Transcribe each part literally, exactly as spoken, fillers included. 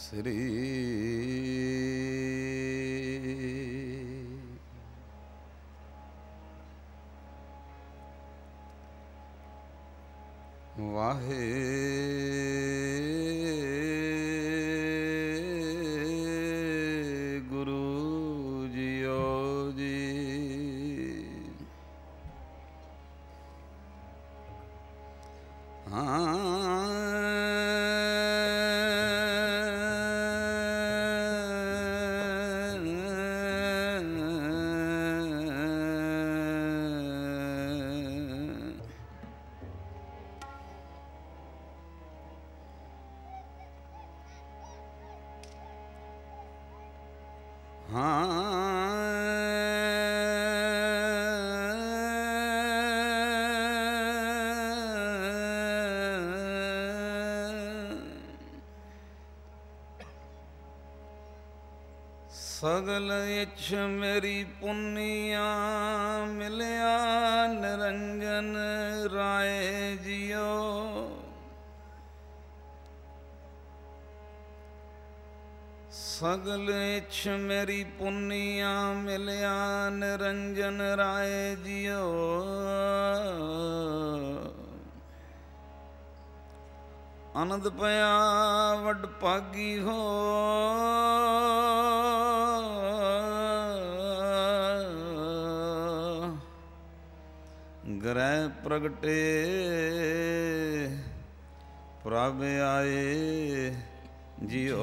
ਸ੍ਰੀ Waheguru JIO ਜੀ। ਹਾਂ ਸਗਲ ਇੱਛ ਮੇਰੀ ਪੁੰਨੀਆ ਮਿਲਿਆ ਨਿਰੰਜਨ ਰਾਏ ਜੀਓ। ਸਗਲ ਇੱਛ ਮੇਰੀ ਪੁੰਨੀਆ ਮਿਲਿਆ ਨਿਰੰਜਨ ਰਾਏ ਜੀਓ। ਆਨੰਦ ਪਿਆ ਵੱਡ ਭਾਗੀ ਹੋ ਗ੍ਰਹਿ ਪ੍ਰਗਟੇ ਪ੍ਰਭ ਆਏ ਜੀਓ।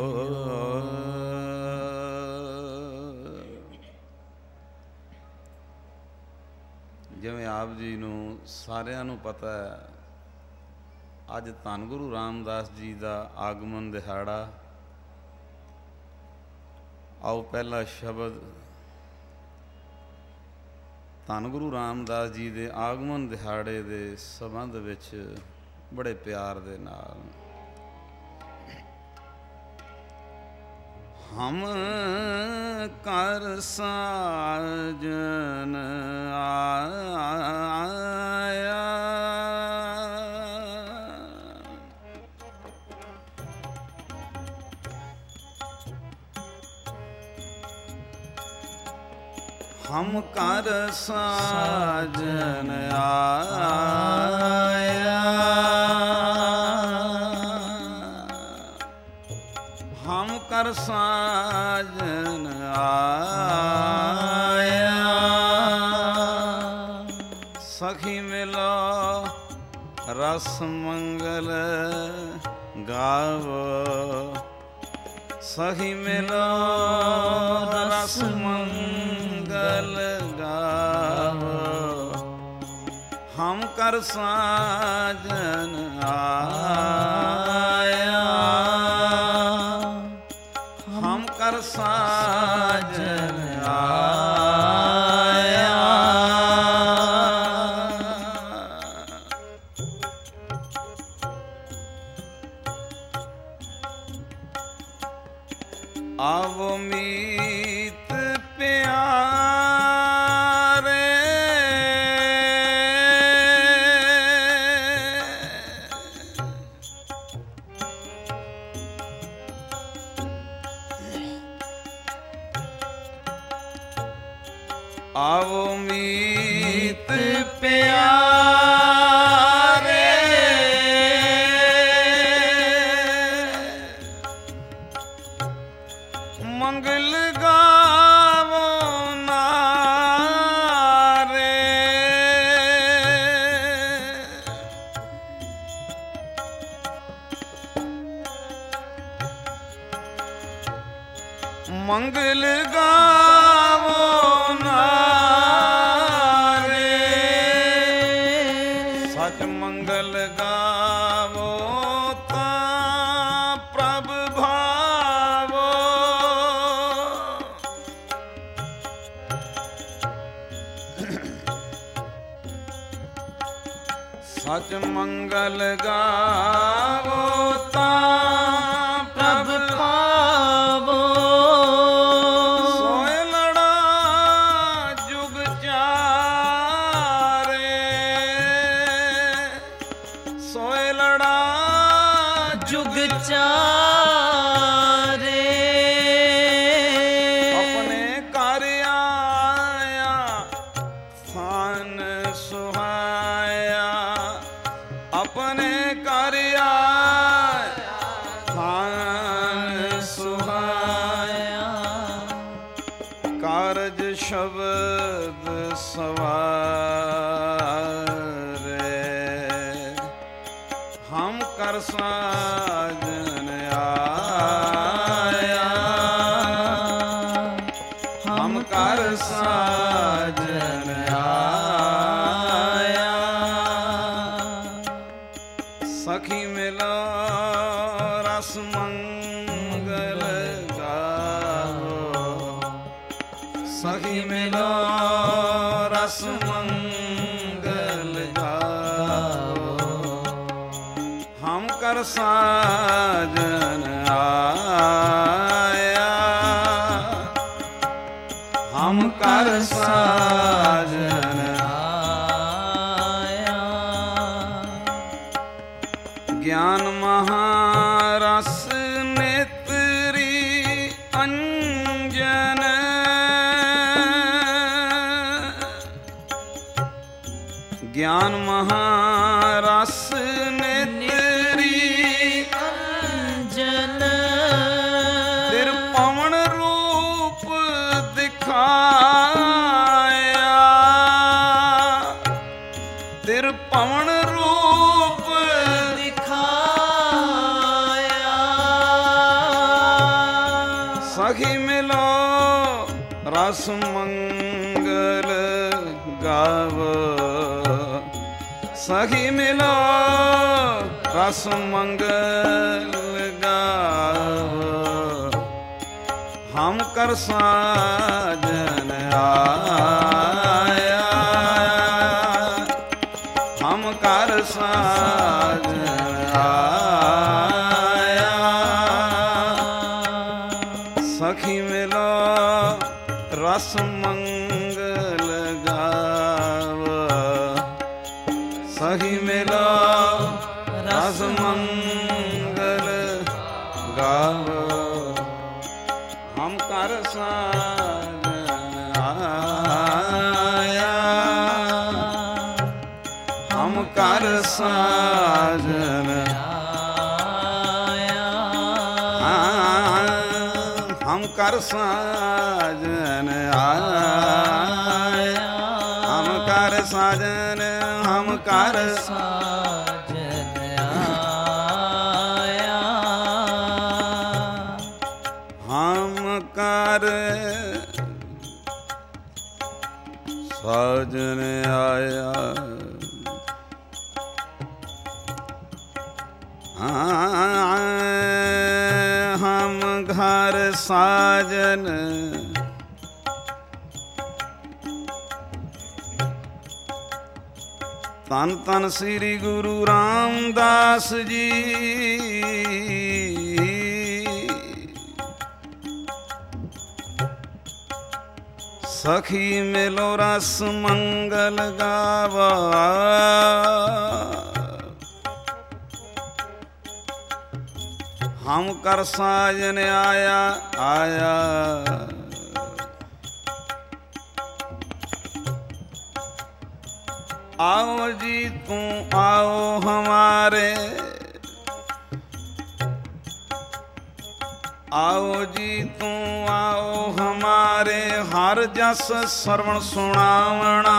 ਜਿਵੇਂ ਆਪ ਜੀ ਨੂੰ ਸਾਰਿਆਂ ਨੂੰ ਪਤਾ ਹੈ, ਅੱਜ ਧੰਨ ਗੁਰੂ ਰਾਮਦਾਸ ਜੀ ਦਾ ਆਗਮਨ ਦਿਹਾੜਾ। ਆਓ ਪਹਿਲਾ ਸ਼ਬਦ ਧੰਨ ਗੁਰੂ ਰਾਮਦਾਸ ਜੀ ਦੇ ਆਗਮਨ ਦਿਹਾੜੇ ਦੇ ਸੰਬੰਧ ਵਿੱਚ ਬੜੇ ਪਿਆਰ ਦੇ ਨਾਲ ਹਮ ਕਰ ਸਾਜਨ ਆਇਆ ਹਮ ਕਰ ਸਾਜਨ ਆਇਆ ਹਮ ਕਰ ਸਾਜਨ ਆਇਆ ਸਖੀ ਮਿਲੋ ਰਸ ਮੰਗਲ ਗਾਵੋ ਸਖੀ ਮਿਲੋ ਰਸ ਮੰਗਲ ਗਾਵੋ ਹਮ ਕਰ ਸਾਜਨ ਆਇਆ ਹਮ ਕਰ ਸਾਜਨ ਆਇਆ ਆਵੋ ਮੀਤ ਪਿਆਰੇ ਆਵੋ ਮੀਤ ਪਿਆਰੇ ਮੰਗਲ ਗਾਵੋ ਨਾਰੇ ਮੰਗਲ ਗਾਵੋ ਨਾਰੇ ਸਚ ਮੰਗਲ ਗਾਵੋ ਤਾਂ ਪ੍ਰਭ ਭਾਵੋ ਸਚ ਮੰਗਲ ਗਾਵੋ ਤਾਂ ਪ੍ਰਭ ਭਾਵੋ ਸੋਇ ਲੜਾ ਜੁਗ ਚਾਰੇ ਸੋਇ ਲੜਾ ਜੁਗ ਚਾਰੇ ਸੁਹਾਇਆ ਆਪਣੇ ਘਰ ਆਇਆ ਥਾਨ ਸੁਹਾਇਆ ਕਾਰਜ ਸ਼ਬਦ ਸਵਾਰੇ ਹਮ ਕਰ ਸਾਜਨ ਆਇਆ ਹਮ ਕਰ ਸਾਜਨ ਆਇਆ ਸਖੀ ਮਿਲੋ ਰਸ ਮੰਗਲ ਗਾਵੋ ਸਖੀ ਮਿਲੋ ਰਸ ਮੰਗਲ ਗਾਵੋ ਹਮ ਕਰ ਸਾਜਨ ਆਇਆ ਹਮ ਕਰ ਸਾਜਨ ਆਇਆ ਗਿਆਨ ਮਹਾਰਸ ਨੇਤਰੀ ਅੰਜਨ ਗਿਆਨ ਮਹਾਰਸ ਨੇਤਰੀ ਅੰਜਨ ਤਿਰ ਪਵਨ ਰੂਪ ਦਿਖਾਇਆ ਤਿਰ ਪਵਨ ਰੂਪ ਦਿਖਾਇਆ ਸਖੀ ਮਿਲੋ ਰਸ ਮੰਗਲ ਗਾਵੋ ਸਖੀ ਮਿਲੋ ਰਸ ਮੰਗਲ ਗਾਵੋ ਹਮ ਕਰ ਸਾਜਨ ਆਇਆ ਹਮ ਕਰ ਸਾਜਨ ਆਇਆ ਸਖੀ ਮਿਲੋ ਰਸ ਮੰਗਲ ਗਾਵੋ ਸਖੀ ਮਿਲੋ ਰਸ ਮੰਗਲ ਗਾਵੋ ਹਮ ਕਰ ਸਾਜਨ ਆਇਆ ਹਮ ਕਰ ਸਾਜਨ ਆਇਆ ਹਮ ਕਰ ਸਾਜਨ ਆਇਆ ਹਮ ਕਰ ਸਾਜਨ ਹਮ ਕਰ ਸਾਜਨ ਆਇਆ ਹਮ ਕਰ ਸਾਜਨ ਆਇਆ ਹਮ ਘਰ ਸਾਜਨ ਧੰਨ ਧੰਨ ਸ੍ਰੀ ਗੁਰੂ ਰਾਮਦਾਸ ਜੀ ਸਖੀ ਮਿਲੋ ਰਸ ਮੰਗਲ ਗਾਵਾ ਹਮ ਕਰ ਸਾਜਨ ਆਇਆ ਆਇਆ आओ जी तुम आओ हमारे आओ जी तुम आओ हमारे हर जस श्रवण सुनावना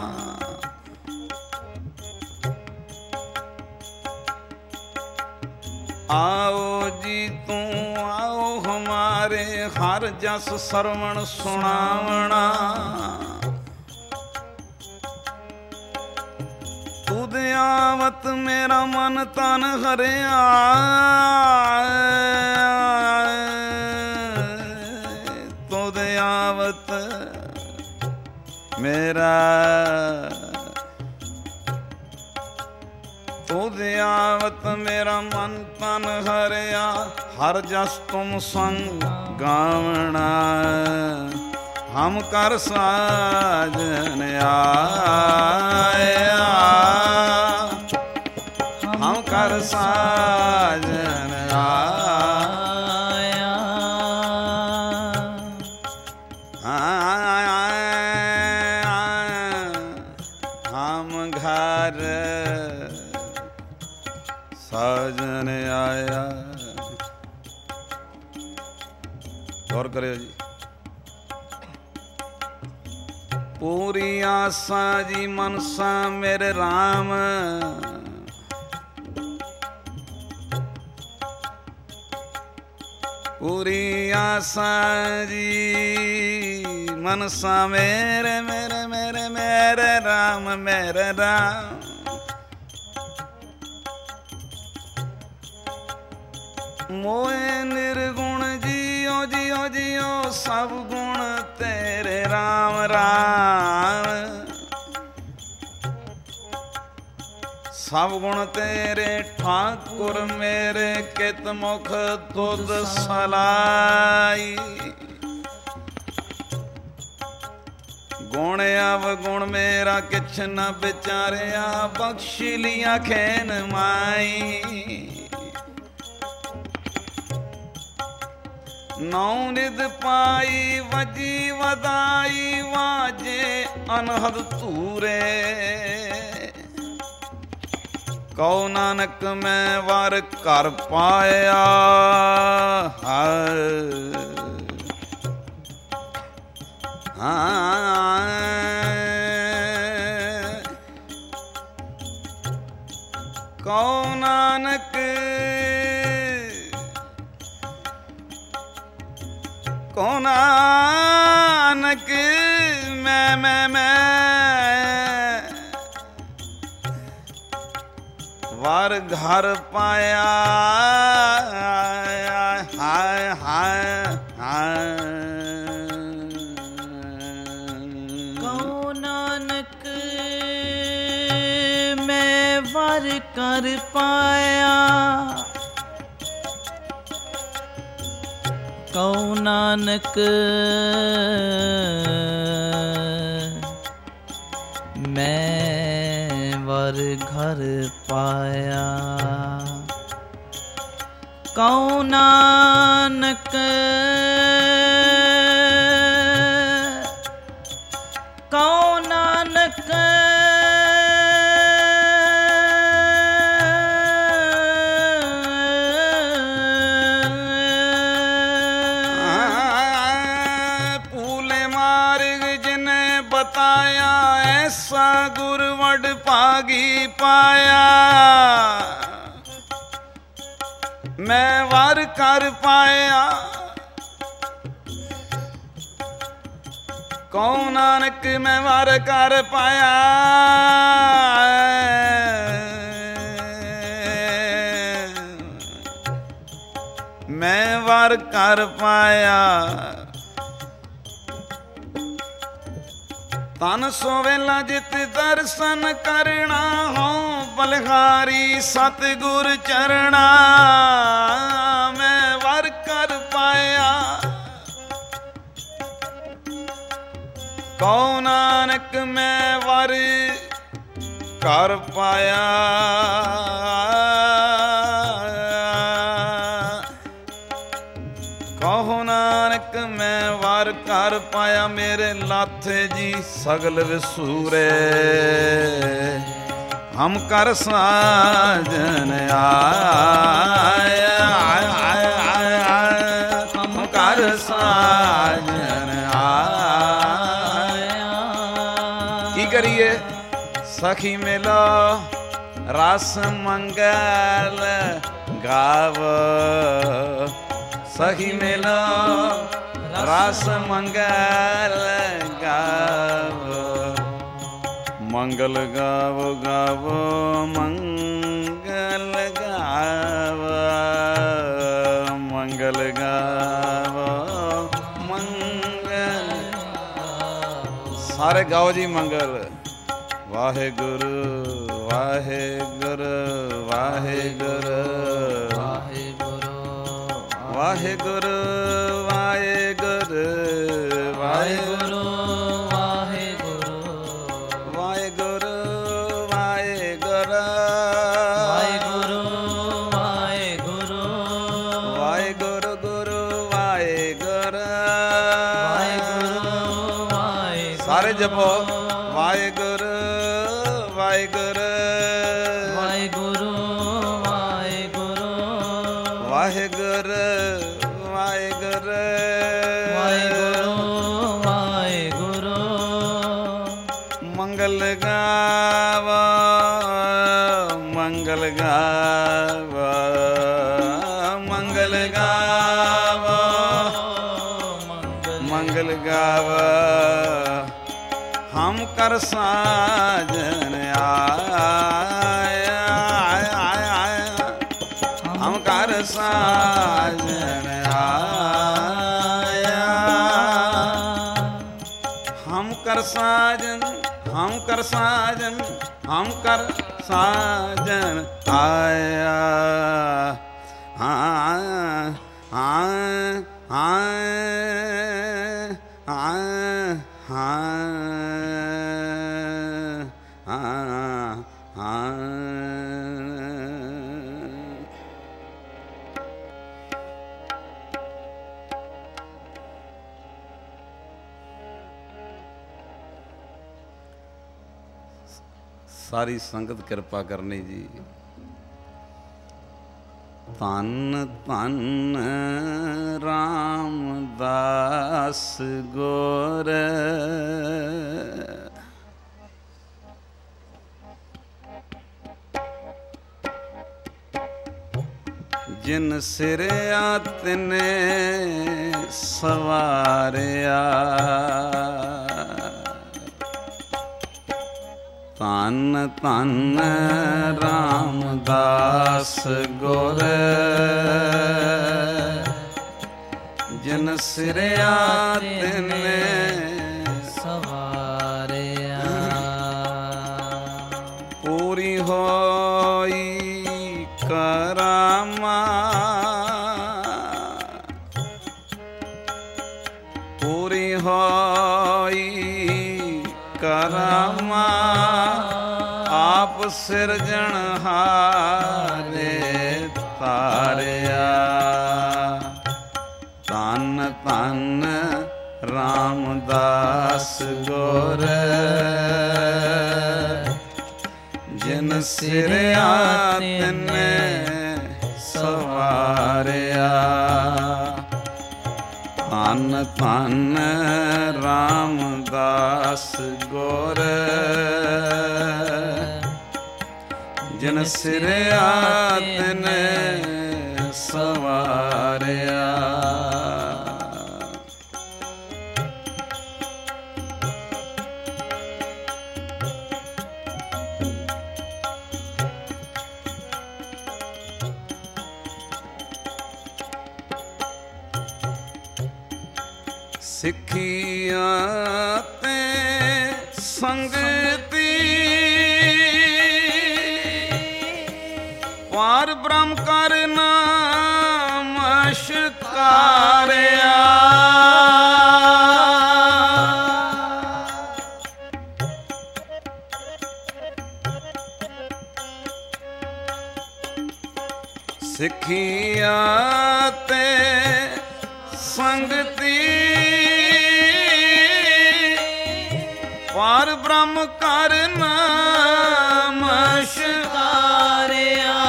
आओ जी तुम आओ हमारे हर जस श्रवण सुनावना तुद आवत मेरा मन तन हरिया तुद आवत मेरा तुद आवत मेरा मन तन हरिया हर जस तुम संग गावना हम कर साजन आया हम कर साजन आया हाँ ਰਾਮ ਘਰ ਸਾਜਨ ਆਇਆ। ਗੌਰ ਕਰਿਓ ਜੀ। ਪੂਰੀ ਆਸਾ ਜੀ ਮਨਸਾ ਮੇਰੇ ਰਾਮ, ਪੂਰੀ ਆਸਾ ਜੀ ਮਨਸਾ ਮੇਰੇ ਮੇਰੇ ਮੇਰੇ ਮੇਰੇ ਰਾਮ ਮੇਰੇ ਰਾਮ। ਮੋਏ ਨਿਰਗੁਣ ਜੀਓ ਜੀਓ ਜੀਓ ਸਭ ਗੁਣ ਤੇਰੇ ਰਾਮ ਰਾਮ। ਸਭ ਗੁਣ ਤੇਰੇ ਠਾਕੁਰ ਮੇਰੇ ਕਿਤ ਮੁਖ ਤੁਧ ਸਲਾਈ। ਗੁਣ ਅਵਗੁਣ ਮੇਰਾ ਕਿਛ ਨ ਵਿਚਾਰਿਆ, ਬਖਸ਼ ਲਿਆ ਖੈਨ ਮਾਈ। ਨੌ ਨਿਧ ਪਾਈ ਵਜੀ ਵਧਾਈ, ਵਾਜੇ ਅਨਹਦ ਧੂਰੇ। ਕਉ ਨਾਨਕ ਮੈਂ ਵਰ ਘਰ ਪਾਇਆ, ਹਾਂ ਕਉ ਨਾਨਕ ਕਉ ਨਾਨਕ ਮੈਂ ਮੈਂ ਮੈਂ ਵਰ ਘਰ ਪਾਇਆ, ਹਾਏ ਹਾਏ ਹਾਏ। ਕਉ ਨਾਨਕ ਮੈਂ ਵਰ ਘਰ ਪਾਇਆ, ਕਉ ਨਾਨਕ ਮੈਂ ਵਰ ਘਰ ਪਾਇਆ। ਕਉ ਨਾਨਕ ਕਉ ਨਾਨਕ ਐਸਾ ਗੁਰ ਵਡ ਭਾਗੀ ਪਾਇਆ। ਮੈਂ ਵਰ ਕਰ ਪਾਇਆ, ਕਉ ਨਾਨਕ ਮੈਂ ਵਰ ਕਰ ਪਾਇਆ। ਮੈਂ ਵਰ ਕਰ ਪਾਇਆ। ਤਨ ਸੋ ਵੇਲਾ ਜਿਤ ਦਰਸ਼ਨ ਕਰਨਾ, ਹੋ ਬਲਿਹਾਰੀ ਸਤਿਗੁਰ ਚਰਣਾ। ਮੈਂ ਵਰ ਕਰ ਪਾਇਆ, ਕਉ ਨਾਨਕ ਮੈਂ ਵਰ ਕਰ ਪਾਇਆ। ਕਹੋ ਨਾਨਕ ਮੈਂ ਵਰ ਕਰ ਪਾਇਆ। ਮੇਰੇ ਲਾਥੇ ਜੀ ਸਗਲ ਵਿਸੂਰੇ, ਹਮ ਕਰ ਸਾਜਨ ਆਇਆ। ਹਮ ਕਰ ਸਾਜਨ ਆਇਆ। ਕੀ ਕਰੀਏ ਸਖੀ ਮਿਲੋ ਰਸ ਮੰਗਲ ਗਾਵ। ਸਖੀ ਮਿਲੋ ਰਸ ਮੰਗਲ ਗਾਵੋ। ਮੰਗਲ ਗਾਵੋ ਗਾਵੋ ਮੰਗਲ ਗਾਵੋ। ਮੰਗਲ ਗਾਵੋ ਮੰਗਲ। ਸਾਰੇ ਗਾਓ ਜੀ ਮੰਗਲ। ਵਾਹਿਗੁਰੂ ਵਾਹਿਗੁਰੂ ਵਾਹਿਗੁਰੂ ਵਾਹਿਗੁਰੂ ਵਾਹਿਗੁਰੂ ਵਾਹਿਗੁਰੂ ਵਾਹਿਗੁਰੂ ਵਾਹਿਗੁਰੂ ਵਾਹਿਗੁਰੂ ਵਾਹਿਗੁਰੂ ਵਾਹਿਗੁਰੂ ਗੁਰੂ ਵਾਹਿਗੁਰੂ ਵਾਹਿਗੁਰੂ। ਸਾਰੇ ਜਪੋ ਵਾਹਿਗੁਰੂ ਵਾਹਿਗੁਰੂ ਵਾਹਿਗੁਰੂ ਵਾਹਿਗੁਰੂ ਵਾਹਿਗੁਰੂ ਵਾਹਿਗੁਰੂ ਵਾਹਿਗੁਰੂ ਵਾਹਿਗੁਰੂ ਮੰਗਲ ਗਾਵਾ ਮੰਗਲ ਗਾਵਾ ਮੰਗਲ ਗਾਵਾ ਮੰਗਲ ਗਾਵਾ ਹਮ ਕਰ ਸਾਜਨ ਆਇਆ ਹਮ ਕਰ ਸਾਜਨ ਆਇਆ ਹਮ ਕਰ ਸਾਜਨ ਹਮ ਕਰ ਸਾਜਨ ਹਮ ਕਰ ਸਾਜਨ ਆਇਆ ਹਾਂ ਹਾਂ ਹਾਂ ਹਾਂ ਹਾਂ ਹਾਂ ਹਾਂ ਸਾਰੀ ਸੰਗਤ ਕਿਰਪਾ ਕਰਨੀ ਜੀ। ਧੰਨ ਧੰਨ ਰਾਮਦਾਸ ਗੁਰ ਜਿਨ ਸਿਰਿਆ ਤਿਨੇ ਸਵਾਰਿਆ ਧੰਨ ਧੰਨ ਰਾਮਦਾਸ ਗੁਰ ਜਿਨ ਸਿਰਿਆ ਤਿਨੇ ਸਵਾਰਿਆ ਪੂਰੀ ਹੋਈ ਕਰਾਮਾ ਪੂਰੀ ਹੋਈ ਕਰਾਮਾ ਆਪ ਸਿਰਜਣਹਾਰੇ ਤਾਰਿਆ ਧੰਨ ਧੰਨ ਰਾਮਦਾਸ ਗੁਰ ਜਿਨ ਸਿਰਿਆ ਤਿਨੇ ਸਵਾਰਿਆ ਧੰਨ ਧੰਨ ਰਾਮਦਾਸ ਗੁਰ ਜਿਨ ਸਿਰਿਆ ਤਿਨੇ ਸਵਾਰਿਆ ਸਿੱਖੀਆਂ ਤੇ ਸੰਗਤੀ ਪਾਰ ਬ੍ਰਹਮ ਕਰ ਨਾਮ ਅਸ਼ਕਾਰਿਆ ਸਿੱਖੀਆਂ ਤੇ ਸੰਗਤੀ ਪਾਰ ਬ੍ਰਹਮ ਕਰ ਨਾਮ ਅਸ਼ਕਾਰਿਆ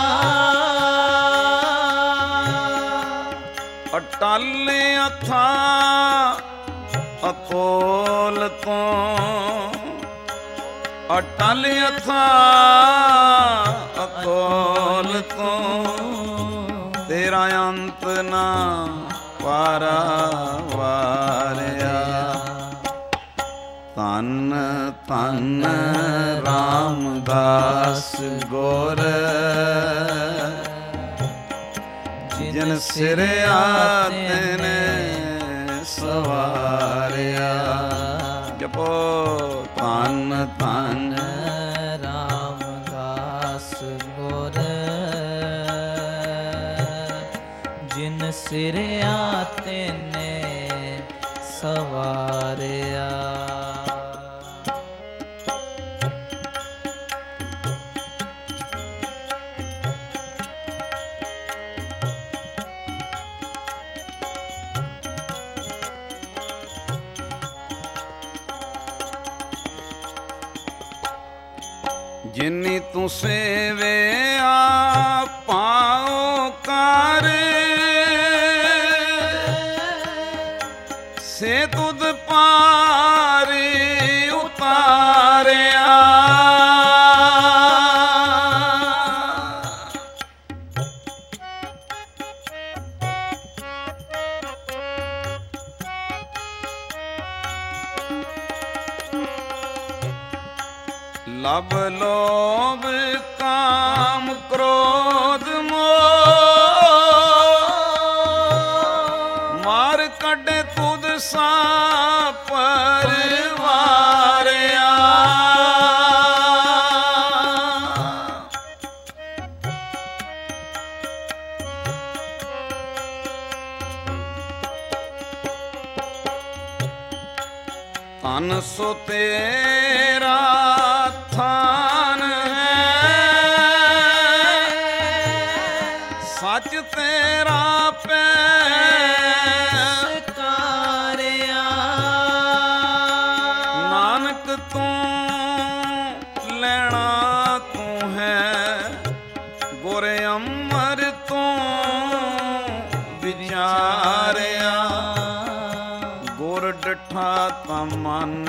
ਅਟਲ ਅਥਾ ਅਤੋਲ ਤੋਂ ਅਟਲ ਅਥਾ ਅਤੋਲ ਤੋਂ ਤੇਰਾ ਅੰਤ ਨਾ ਪਾਰਾਵਾਰਿਆ ਧੰਨ ਧੰਨ ਰਾਮਦਾਸ ਗੁਰ ਜਿਨ ਸਿਰਿਆ ਤਿਨੇ ਸਵਾਰਿਆ ਜਪੋ ਧੰਨ ਧੰਨ ਰਾਮਦਾਸ ਗੁਰ ਜਿਨ ਸਿਰਿਆ ਤਿਨੇ ਸਵਾਰਿਆ ਜਿਨੀ ਤੂੰ ਸੇਵਿਆ ਪਾਉ ਕਰ ਸੇ ਤੁਧ ਪਾਰੀ ਉਤਾਰਿਆ ਲਬ ਲੋਭ ਕਾਮ ਕ੍ਰੋਧ ਮੋਹ ਮਾਰ ਕੱਢੇ ਤੁਧ ਸਾ ਪਰਵਾਰਿਆ ਧਨ ਸੋ ਤੇਰਾ ਥਾਨ ਹੈ ਸੱਚ ਤੇਰਾ ਪੈਸਕਾਰਿਆ ਨਾਨਕ ਤੂੰ ਲੈਣਾ ਤੂੰ ਹੈ ਗੁਰ ਅਮਰ ਤੂੰ ਵਿਚਾਰਿਆ ਗੁਰ ਡਠਾ ਤਾਂ ਮਨ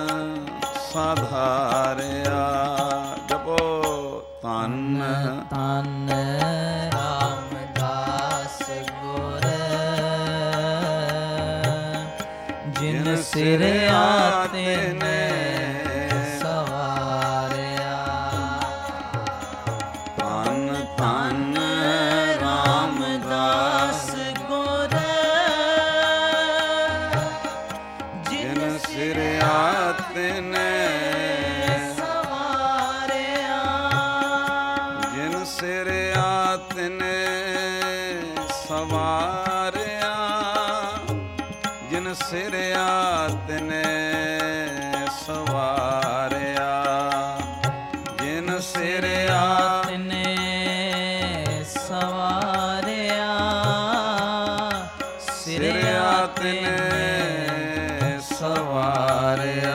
ਸਾਧਾਰਿਆ ਜਪੋ ਧੰਨ ਧੰਨ ਰਾਮਦਾਸ ਗੁਰ ਜਿਨ ਸਿਰ ਆਤੇ ਨੇ ਸਵਾਰਿਆ ਧੰਨ ਧੰਨ ਰਾਮਦਾਸ ਗੁਰ ਜਿਨ ਸਿਰ ਆਤੇ ਨੇ ਸਿਰਿਆ ਤਿਨੇ ਸਵਾਰਿਆ ਜਿਨ ਸਿਰਿਆ ਤਿਨੇ ਸਵਾਰਿਆ ਜਿਨ ਸਿਰਿਆ ਤਿਨੇ ਸਵਾਰਿਆ ਸਿਰਿਆ ਤਿਨੇ ਸਵਾਰਿਆ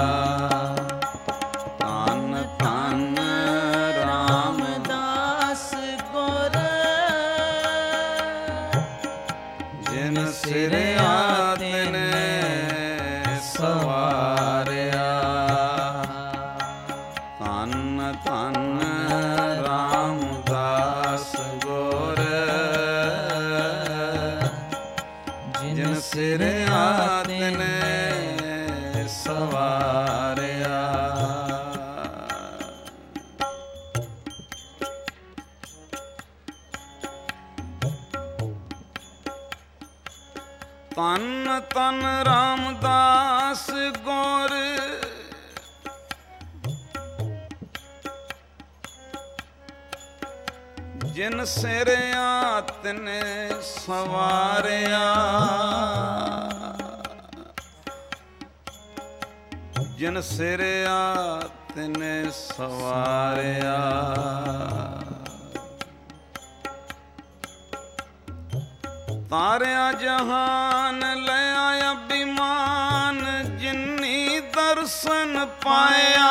ਸਿਰਿਆ ਤਿਨੇ ਸਵਾਰਿਆ ਧੰਨ ਧੰਨ ਰਾਮਦਾਸ ਗੁਰ ਜਿਨ ਸਿਰਿਆ ਤਿਨੇ ਸਵਾਰਿਆ ਤਨ ਤਨ ਰਾਮਦਾਸ ਗੁਰ ਜਿਨ ਸਿਰਿਆ ਤਿਨੇ ਸਵਾਰਿਆ ਜਿਨ ਸਿਰਿਆ ਤਿਨੇ ਸਵਾਰਿਆ ਤਾਰਿਆ ਜਹਾਨ ਲਿਆ ਅਭਿਮਾਨ ਜਿਨੀ ਦਰਸ਼ਨ ਪਾਇਆ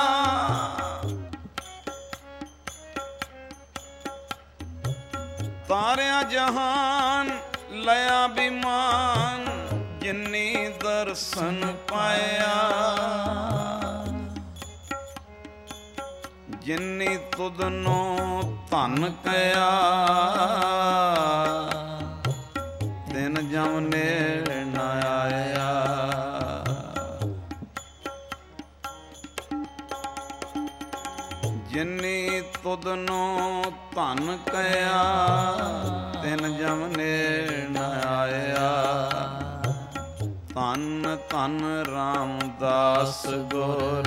ਤਾਰਿਆ ਜਹਾਨ ਲਿਆ ਅਭਿਮਾਨ ਜਿਨੀ ਦਰਸ਼ਨ ਪਾਇਆ ਜਿਨੀ ਤੁਧਨੋ ਧਨ ਕਹਿਆ ਤਿਨ ਜਮ ਨੇੜ ਨ ਆਇਆ ਜਿਨੀ ਤੁਧਨੋ ਧਨ ਕਹਿਆ ਤਿਨ ਜਮ ਨੇੜ ਨ ਆਇਆ ਧੰਨ ਧੰਨ ਰਾਮਦਾਸ ਗੁਰ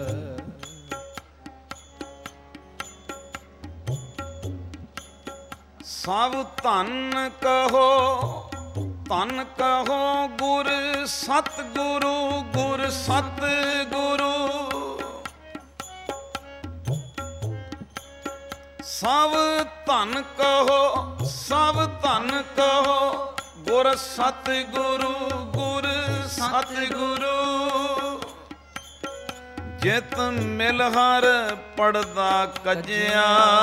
ਸਭ ਧੰਨ ਕਹੋ ਧੰਨ ਕਹੋ ਗੁਰ ਸਤ ਗੁਰੂ ਗੁਰ ਸਤ ਗੁਰੂ ਸਭ ਧੰਨ ਕਹੋ ਸਭ ਧੰਨ ਕਹੋ ਗੁਰ ਸਤ ਗੁਰੂ ਗੁਰ ਸਤ ਗੁਰੂ ਜਿਤ ਮਿਲ ਹਰ ਪੜਦਾ ਕੱਜਿਆ,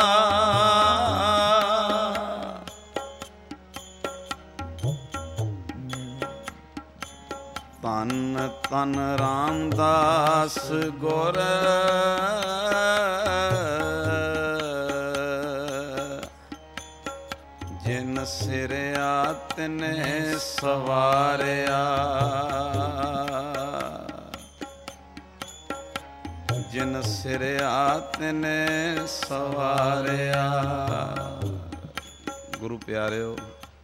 ਧੰਨ ਧੰਨ ਰਾਮਦਾਸ ਗੁਰ, ਜਿਨ ਸਿਰਿਆ ਤਿਨੇ ਸਵਾਰਿਆ, ਜਿਨ ਸਿਰਿਆ ਤਿਨੇ ਸਵਾਰਿਆ। ਗੁਰੂ ਪਿਆਰਿਓ,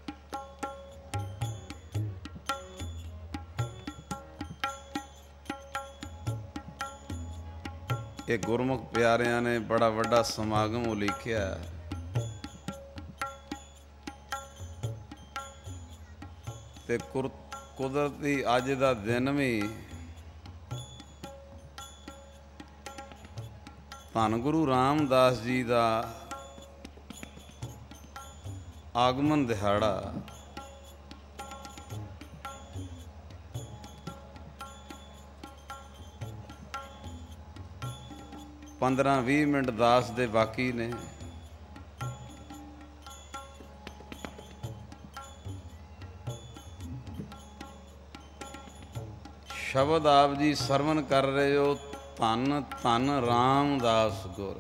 ਇਹ ਗੁਰਮੁਖ ਪਿਆਰਿਆਂ ਨੇ ਬੜਾ ਵੱਡਾ ਸਮਾਗਮ ਉਲੀਕਿਆ। ਤੇ ਕੁਦਰਤੀ ਅੱਜ ਦਾ ਦਿਨ ਵੀ ਧੰਨ ਗੁਰੂ ਰਾਮਦਾਸ ਜੀ ਦਾ ਆਗਮਨ ਦਿਹਾੜਾ। ਪੰਦਰਾਂ ਵੀਹ ਮਿੰਟ ਦਾਸ ਦੇ ਬਾਕੀ ਨੇ। ਸ਼ਬਦ ਆਪ ਜੀ ਸਰਵਨ ਕਰ ਰਹੇ ਹੋ, ਧੰਨ ਧੰਨ ਰਾਮਦਾਸ ਗੁਰ।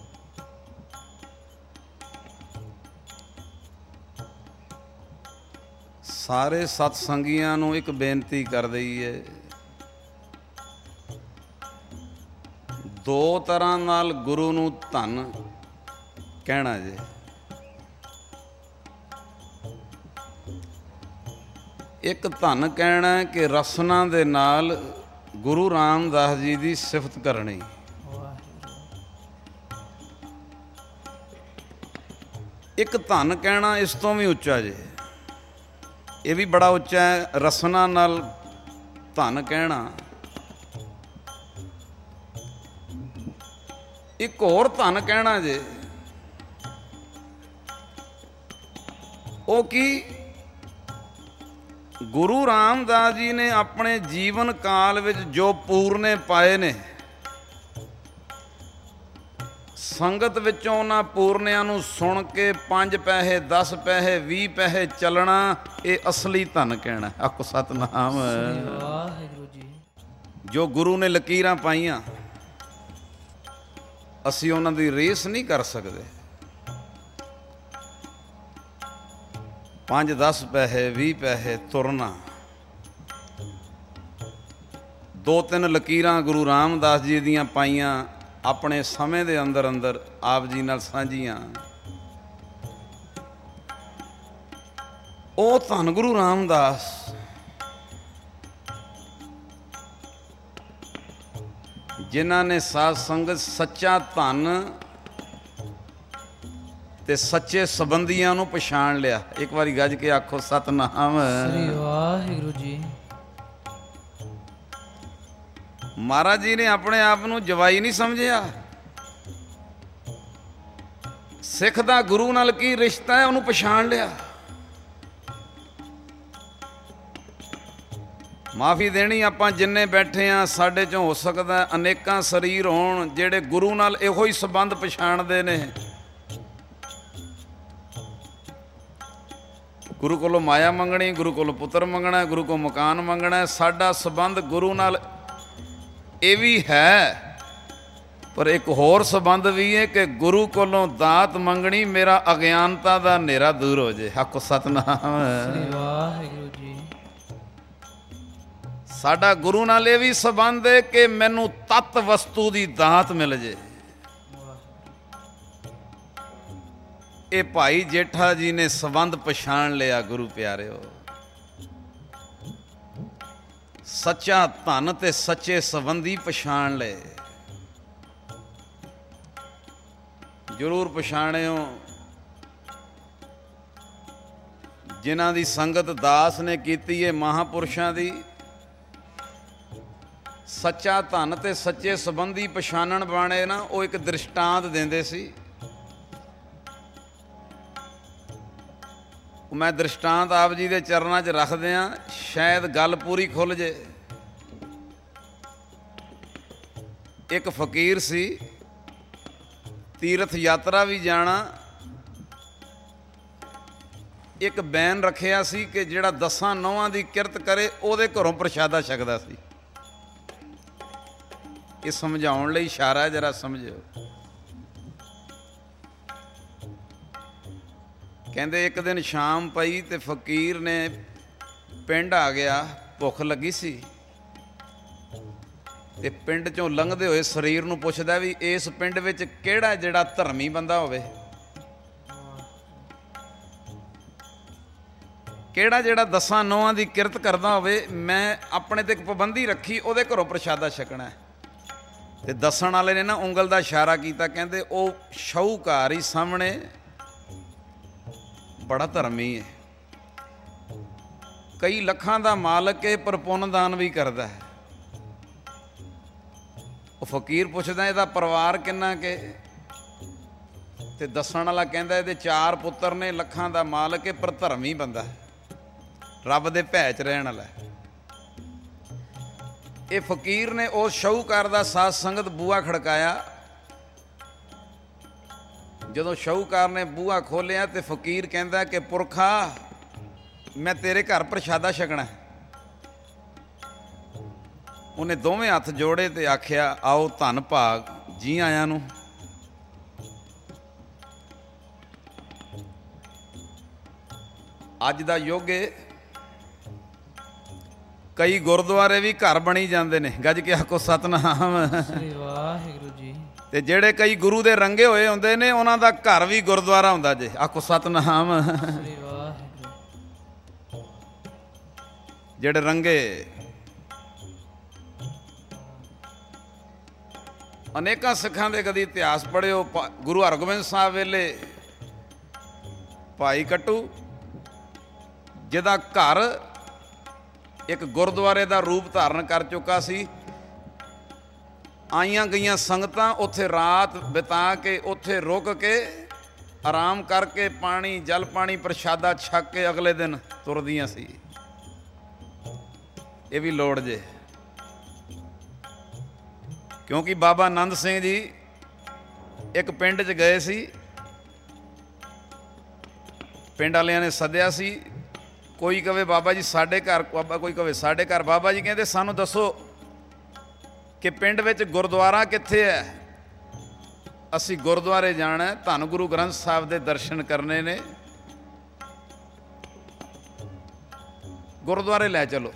ਸਾਰੇ ਸਤ ਸੰਗੀਆਂ ਨੂੰ ਇੱਕ ਬੇਨਤੀ ਕਰ ਦਈਏ, ਦੋ ਤਰ੍ਹਾਂ ਨਾਲ ਗੁਰੂ ਨੂੰ ਧੰਨ ਕਹਿਣਾ ਜੇ। ਇੱਕ ਧੰਨ ਕਹਿਣਾ ਕਿ ਰਸਨਾ ਦੇ ਨਾਲ ਗੁਰੂ ਰਾਮਦਾਸ ਜੀ ਦੀ ਸਿਫਤ ਕਰਨੀ। ਇੱਕ ਧੰਨ ਕਹਿਣਾ ਇਸ ਤੋਂ ਵੀ ਉੱਚਾ ਜੇ, ਇਹ ਵੀ ਬੜਾ ਉੱਚਾ ਹੈ। ਰਸਨਾ ਨਾਲ ਧੰਨ ਕਹਿਣਾ। ਇੱਕ ਹੋਰ ਧੰਨ ਕਹਿਣਾ ਜੇ, ਉਹ ਕੀ? ਗੁਰੂ ਰਾਮਦਾਸ ਜੀ ਨੇ ਆਪਣੇ ਜੀਵਨ ਕਾਲ ਵਿੱਚ ਜੋ ਪੂਰਨੇ ਪਾਏ ਨੇ, ਸੰਗਤ ਵਿੱਚੋਂ ਉਹਨਾਂ ਪੂਰਨਿਆਂ ਨੂੰ ਸੁਣ ਕੇ ਪੰਜ ਪੈਸੇ, ਦਸ ਪੈਸੇ, ਵੀਹ ਪੈਸੇ ਚੱਲਣਾ, ਇਹ ਅਸਲੀ ਧੰਨ ਕਹਿਣਾ। ਆਖੋ ਸਤਿਨਾਮ ਵਾਹਿਗੁਰੂ ਜੀ। ਜੋ ਗੁਰੂ ਨੇ ਲਕੀਰਾਂ ਪਾਈਆਂ, ਅਸੀਂ ਉਹਨਾਂ ਦੀ ਰੇਸ ਨਹੀਂ ਕਰ ਸਕਦੇ। ਪੰਜ ਦਸ ਪੈਸੇ, ਵੀਹ ਪੈਸੇ ਤੁਰਨਾ। ਦੋ ਤਿੰਨ ਲਕੀਰਾਂ ਗੁਰੂ ਰਾਮਦਾਸ ਜੀ ਦੀਆਂ ਪਾਈਆਂ, ਆਪਣੇ ਸਮੇਂ ਦੇ ਅੰਦਰ ਅੰਦਰ ਆਪ ਜੀ ਨਾਲ ਸਾਂਝੀਆਂ। ਉਹ ਧੰਨ ਗੁਰੂ ਰਾਮਦਾਸ ਜਿਨ੍ਹਾਂ ਨੇ ਸਾਧ ਸੰਗਤ ਸੱਚਾ ਧੰਨ ਤੇ ਸੱਚੇ ਸੰਬੰਧੀਆਂ ਨੂੰ ਪਛਾਣ ਲਿਆ। ਇੱਕ ਵਾਰੀ ਗੱਜ ਕੇ ਆਖੋ ਸਤਿਨਾਮ ਸ੍ਰੀ ਵਾਹਿਗੁਰੂ ਜੀ। ਮਹਾਰਾਜ ਜੀ ਨੇ ਆਪਣੇ ਆਪ ਨੂੰ ਜਵਾਈ ਨਹੀਂ ਸਮਝਿਆ। ਸਿੱਖ ਦਾ ਗੁਰੂ ਨਾਲ ਕੀ ਰਿਸ਼ਤਾ ਹੈ, ਉਹਨੂੰ ਪਛਾਣ ਲਿਆ। ਮਾਫੀ ਦੇਣੀ, ਆਪਾਂ ਜਿੰਨੇ ਬੈਠੇ ਆ, ਸਾਡੇ ਚੋਂ ਹੋ ਸਕਦਾ ਅਨੇਕਾਂ ਸਰੀਰ ਹੋਣ ਜਿਹੜੇ ਗੁਰੂ ਨਾਲ ਇਹੋ ਹੀ ਸੰਬੰਧ ਪਛਾਣਦੇ ਨੇ। ਗੁਰੂ ਕੋਲੋਂ ਮਾਇਆ ਮੰਗਣੀ, ਗੁਰੂ ਕੋਲੋਂ ਪੁੱਤਰ ਮੰਗਣਾ, ਗੁਰੂ ਕੋਲੋਂ ਮਕਾਨ ਮੰਗਣਾ। ਸਾਡਾ ਸੰਬੰਧ ਗੁਰੂ ਨਾਲ ਇਹ ਵੀ ਹੈ, ਪਰ ਇੱਕ ਹੋਰ ਸੰਬੰਧ ਵੀ ਹੈ ਕਿ ਗੁਰੂ ਕੋਲੋਂ ਦਾਤ ਮੰਗਣੀ, ਮੇਰਾ ਅਗਿਆਨਤਾ ਦਾ ਹਨੇਰਾ ਦੂਰ ਹੋ ਜੇ। ਆਖੋ ਸਤਿਨਾਮ ਸ੍ਰੀ ਵਾਹਿਗੁਰੂ ਜੀ। ਸਾਡਾ ਗੁਰੂ ਨਾਲ ਇਹ ਵੀ ਸੰਬੰਧ ਹੈ ਕਿ ਮੈਨੂੰ ਤਤ ਵਸਤੂ ਦੀ ਦਾਤ ਮਿਲ ਜੇ। ਇਹ ਭਾਈ ਜੇਠਾ ਜੀ ਨੇ ਸੰਬੰਧ ਪਛਾਣ ਲਿਆ। ਗੁਰੂ ਪਿਆਰਿਓ, ਸੱਚਾ ਧਨ ਤੇ ਸੱਚੇ ਸੰਬੰਧੀ ਪਛਾਣ ਲਏ। ਜ਼ਰੂਰ ਪਛਾਣਿਓ ਜਿਨ੍ਹਾਂ ਦੀ ਸੰਗਤ ਦਾਸ ਨੇ ਕੀਤੀ ਹੈ, ਮਹਾਂਪੁਰਸ਼ਾਂ ਦੀ। ਸੱਚਾ ਧਨ ਤੇ ਸੱਚੇ ਸੰਬੰਧੀ ਪਛਾਣਨ ਬਾਣੇ ਨਾ, ਉਹ ਇੱਕ ਦ੍ਰਿਸ਼ਟਾਂਤ ਦਿੰਦੇ ਸੀ। ਮੈਂ ਦ੍ਰਿਸ਼ਟਾਂਤ ਆਪ ਜੀ ਦੇ ਚਰਨਾਂ 'ਚ ਰੱਖਦਿਆਂ ਸ਼ਾਇਦ ਗੱਲ ਪੂਰੀ ਖੁੱਲ੍ਹ ਜੇ। ਇੱਕ ਫਕੀਰ ਸੀ, ਤੀਰਥ ਯਾਤਰਾ ਵੀ ਜਾਣਾ। ਇੱਕ ਬੈਨ ਰੱਖਿਆ ਸੀ ਕਿ ਜਿਹੜਾ ਦਸਾਂ ਨੌਹਾਂ ਦੀ ਕਿਰਤ ਕਰੇ ਉਹਦੇ ਘਰੋਂ ਪ੍ਰਸ਼ਾਦਾ ਛਕਦਾ ਸੀ। ਇਹ ਸਮਝਾਉਣ ਲਈ ਇਸ਼ਾਰਾ, ਜਰਾ ਸਮਝਿਓ। ਕਹਿੰਦੇ ਇੱਕ ਦਿਨ ਸ਼ਾਮ ਪਈ ਤੇ ਫਕੀਰ ਨੇ ਪਿੰਡ ਆ ਗਿਆ, ਭੁੱਖ ਲੱਗੀ ਸੀ ਤੇ ਪਿੰਡ ਚੋਂ ਲੰਘਦੇ ਹੋਏ ਸਰੀਰ ਨੂੰ ਪੁੱਛਦਾ ਵੀ ਇਸ ਪਿੰਡ ਵਿੱਚ ਕਿਹੜਾ ਜਿਹੜਾ ਧਰਮੀ ਬੰਦਾ ਹੋਵੇ, ਕਿਹੜਾ ਜਿਹੜਾ ਦਸਾਂ ਨੌਹਾਂ ਦੀ ਕਿਰਤ ਕਰਦਾ ਹੋਵੇ, ਮੈਂ ਆਪਣੇ ਤੇ ਇੱਕ ਪਾਬੰਦੀ ਰੱਖੀ, ਉਹਦੇ ਘਰੋਂ ਪ੍ਰਸ਼ਾਦਾ ਛਕਣਾ। ਤੇ ਦੱਸਣ ਵਾਲੇ ਨੇ ਨਾ ਉਂਗਲ ਦਾ ਇਸ਼ਾਰਾ ਕੀਤਾ, ਕਹਿੰਦੇ ਉਹ ਸ਼ਾਹੂਕਾਰ ਹੀ ਸਾਹਮਣੇ ਬੜਾ ਧਰਮੀ ਹੈ, ਕਈ ਲੱਖਾਂ ਦਾ ਮਾਲਕ ਹੈ, ਪਰ ਪੁੰਨ ਦਾਨ ਵੀ ਕਰਦਾ ਹੈ। ਉਹ ਫਕੀਰ ਪੁੱਛਦਾ ਇਹਦਾ ਪਰਿਵਾਰ ਕਿੰਨਾ ਕਿ, ਤੇ ਦੱਸਣ ਵਾਲਾ ਕਹਿੰਦਾ ਇਹਦੇ ਚਾਰ ਪੁੱਤਰ ਨੇ, ਲੱਖਾਂ ਦਾ ਮਾਲਕ ਹੈ, ਪਰ ਧਰਮੀ ਬੰਦਾ ਹੈ, ਰੱਬ ਦੇ ਭੈ 'ਚ ਰਹਿਣ ਵਾਲਾ। ਇਹ ਫਕੀਰ ਨੇ ਉਸ ਸ਼ਾਹੂਕਾਰ ਦਾ ਸਾਧ ਸੰਗਤ ਬੂਹਾ ਖੜਕਾਇਆ। ਜਦੋਂ ਸ਼ਾਹੂਕਾਰ ਨੇ ਬੂਹਾ ਖੋਲ੍ਹਿਆ ਤੇ ਫਕੀਰ ਕਹਿੰਦਾ ਕਿ ਪੁਰਖਾ, ਮੈਂ ਤੇਰੇ ਘਰ ਪ੍ਰਸ਼ਾਦਾ ਛਕਣਾ। ਉਹਨੇ ਦੋਵੇਂ ਹੱਥ ਜੋੜੇ ਤੇ ਆਖਿਆ, ਆਓ ਧੰਨ ਭਾਗ, ਜੀ ਆਇਆਂ ਨੂੰ। ਅੱਜ ਦਾ ਯੁੱਗ ਏ, ਕਈ ਗੁਰਦੁਆਰੇ ਵੀ ਘਰ ਬਣੀ ਜਾਂਦੇ ਨੇ, ਗੱਜ ਕੇ ਆਖੋ ਸਤਿਨਾਮ ਸ੍ਰੀ ਵਾਹਿਗੁਰੂ ਜੀ। ਤੇ ਜਿਹੜੇ ਕਈ ਗੁਰੂ ਦੇ ਰੰਗੇ ਹੋਏ ਹੁੰਦੇ ਨੇ, ਉਹਨਾਂ ਦਾ ਘਰ ਵੀ ਗੁਰਦੁਆਰਾ ਹੁੰਦਾ ਜੇ, ਆਖੋ ਸਤਿਨਾਮ ਸ੍ਰੀ ਵਾਹਿਗੁਰੂ। ਜਿਹੜੇ ਰੰਗੇ ਅਨੇਕਾਂ ਸਿੱਖਾਂ ਦੇ ਕਦੀ ਇਤਿਹਾਸ ਪੜ੍ਹਿਓ। ਗੁਰੂ ਹਰਗੋਬਿੰਦ ਸਾਹਿਬ ਵੇਲੇ ਭਾਈ ਕੱਟੂ, ਜਿਹਦਾ ਘਰ ਇੱਕ ਗੁਰਦੁਆਰੇ ਦਾ ਰੂਪ ਧਾਰਨ ਕਰ ਚੁੱਕਾ ਸੀ, ਆਈਆਂ ਗਈਆਂ ਸੰਗਤਾਂ ਉੱਥੇ ਰਾਤ ਬਿਤਾ ਕੇ, ਉੱਥੇ ਰੁਕ ਕੇ ਆਰਾਮ ਕਰਕੇ, ਪਾਣੀ ਜਲ ਪਾਣੀ ਪ੍ਰਸ਼ਾਦਾ ਛਕ ਕੇ ਅਗਲੇ ਦਿਨ ਤੁਰਦੀਆਂ ਸੀ। ਇਹ ਵੀ ਲੋੜ ਜੇ, ਕਿਉਂਕਿ ਬਾਬਾ ਆਨੰਦ ਸਿੰਘ ਜੀ ਇੱਕ ਪਿੰਡ 'ਚ ਗਏ ਸੀ, ਪਿੰਡ ਵਾਲਿਆਂ ਨੇ ਸੱਦਿਆ ਸੀ। ਕੋਈ ਕਵੇ ਬਾਬਾ ਜੀ ਸਾਡੇ ਘਰ, ਬਾਬਾ ਕੋਈ ਕਵੇ ਸਾਡੇ ਘਰ। ਬਾਬਾ ਜੀ ਕਹਿੰਦੇ ਸਾਨੂੰ ਦੱਸੋ ਕਿ ਪਿੰਡ ਵਿੱਚ ਗੁਰਦੁਆਰਾ ਕਿੱਥੇ ਹੈ, ਅਸੀਂ ਗੁਰਦੁਆਰੇ ਜਾਣਾ, ਧੰਨ ਗੁਰੂ ਗ੍ਰੰਥ ਸਾਹਿਬ ਦੇ ਦਰਸ਼ਨ ਕਰਨੇ ਨੇ, ਗੁਰਦੁਆਰੇ ਲੈ ਚਲੋ।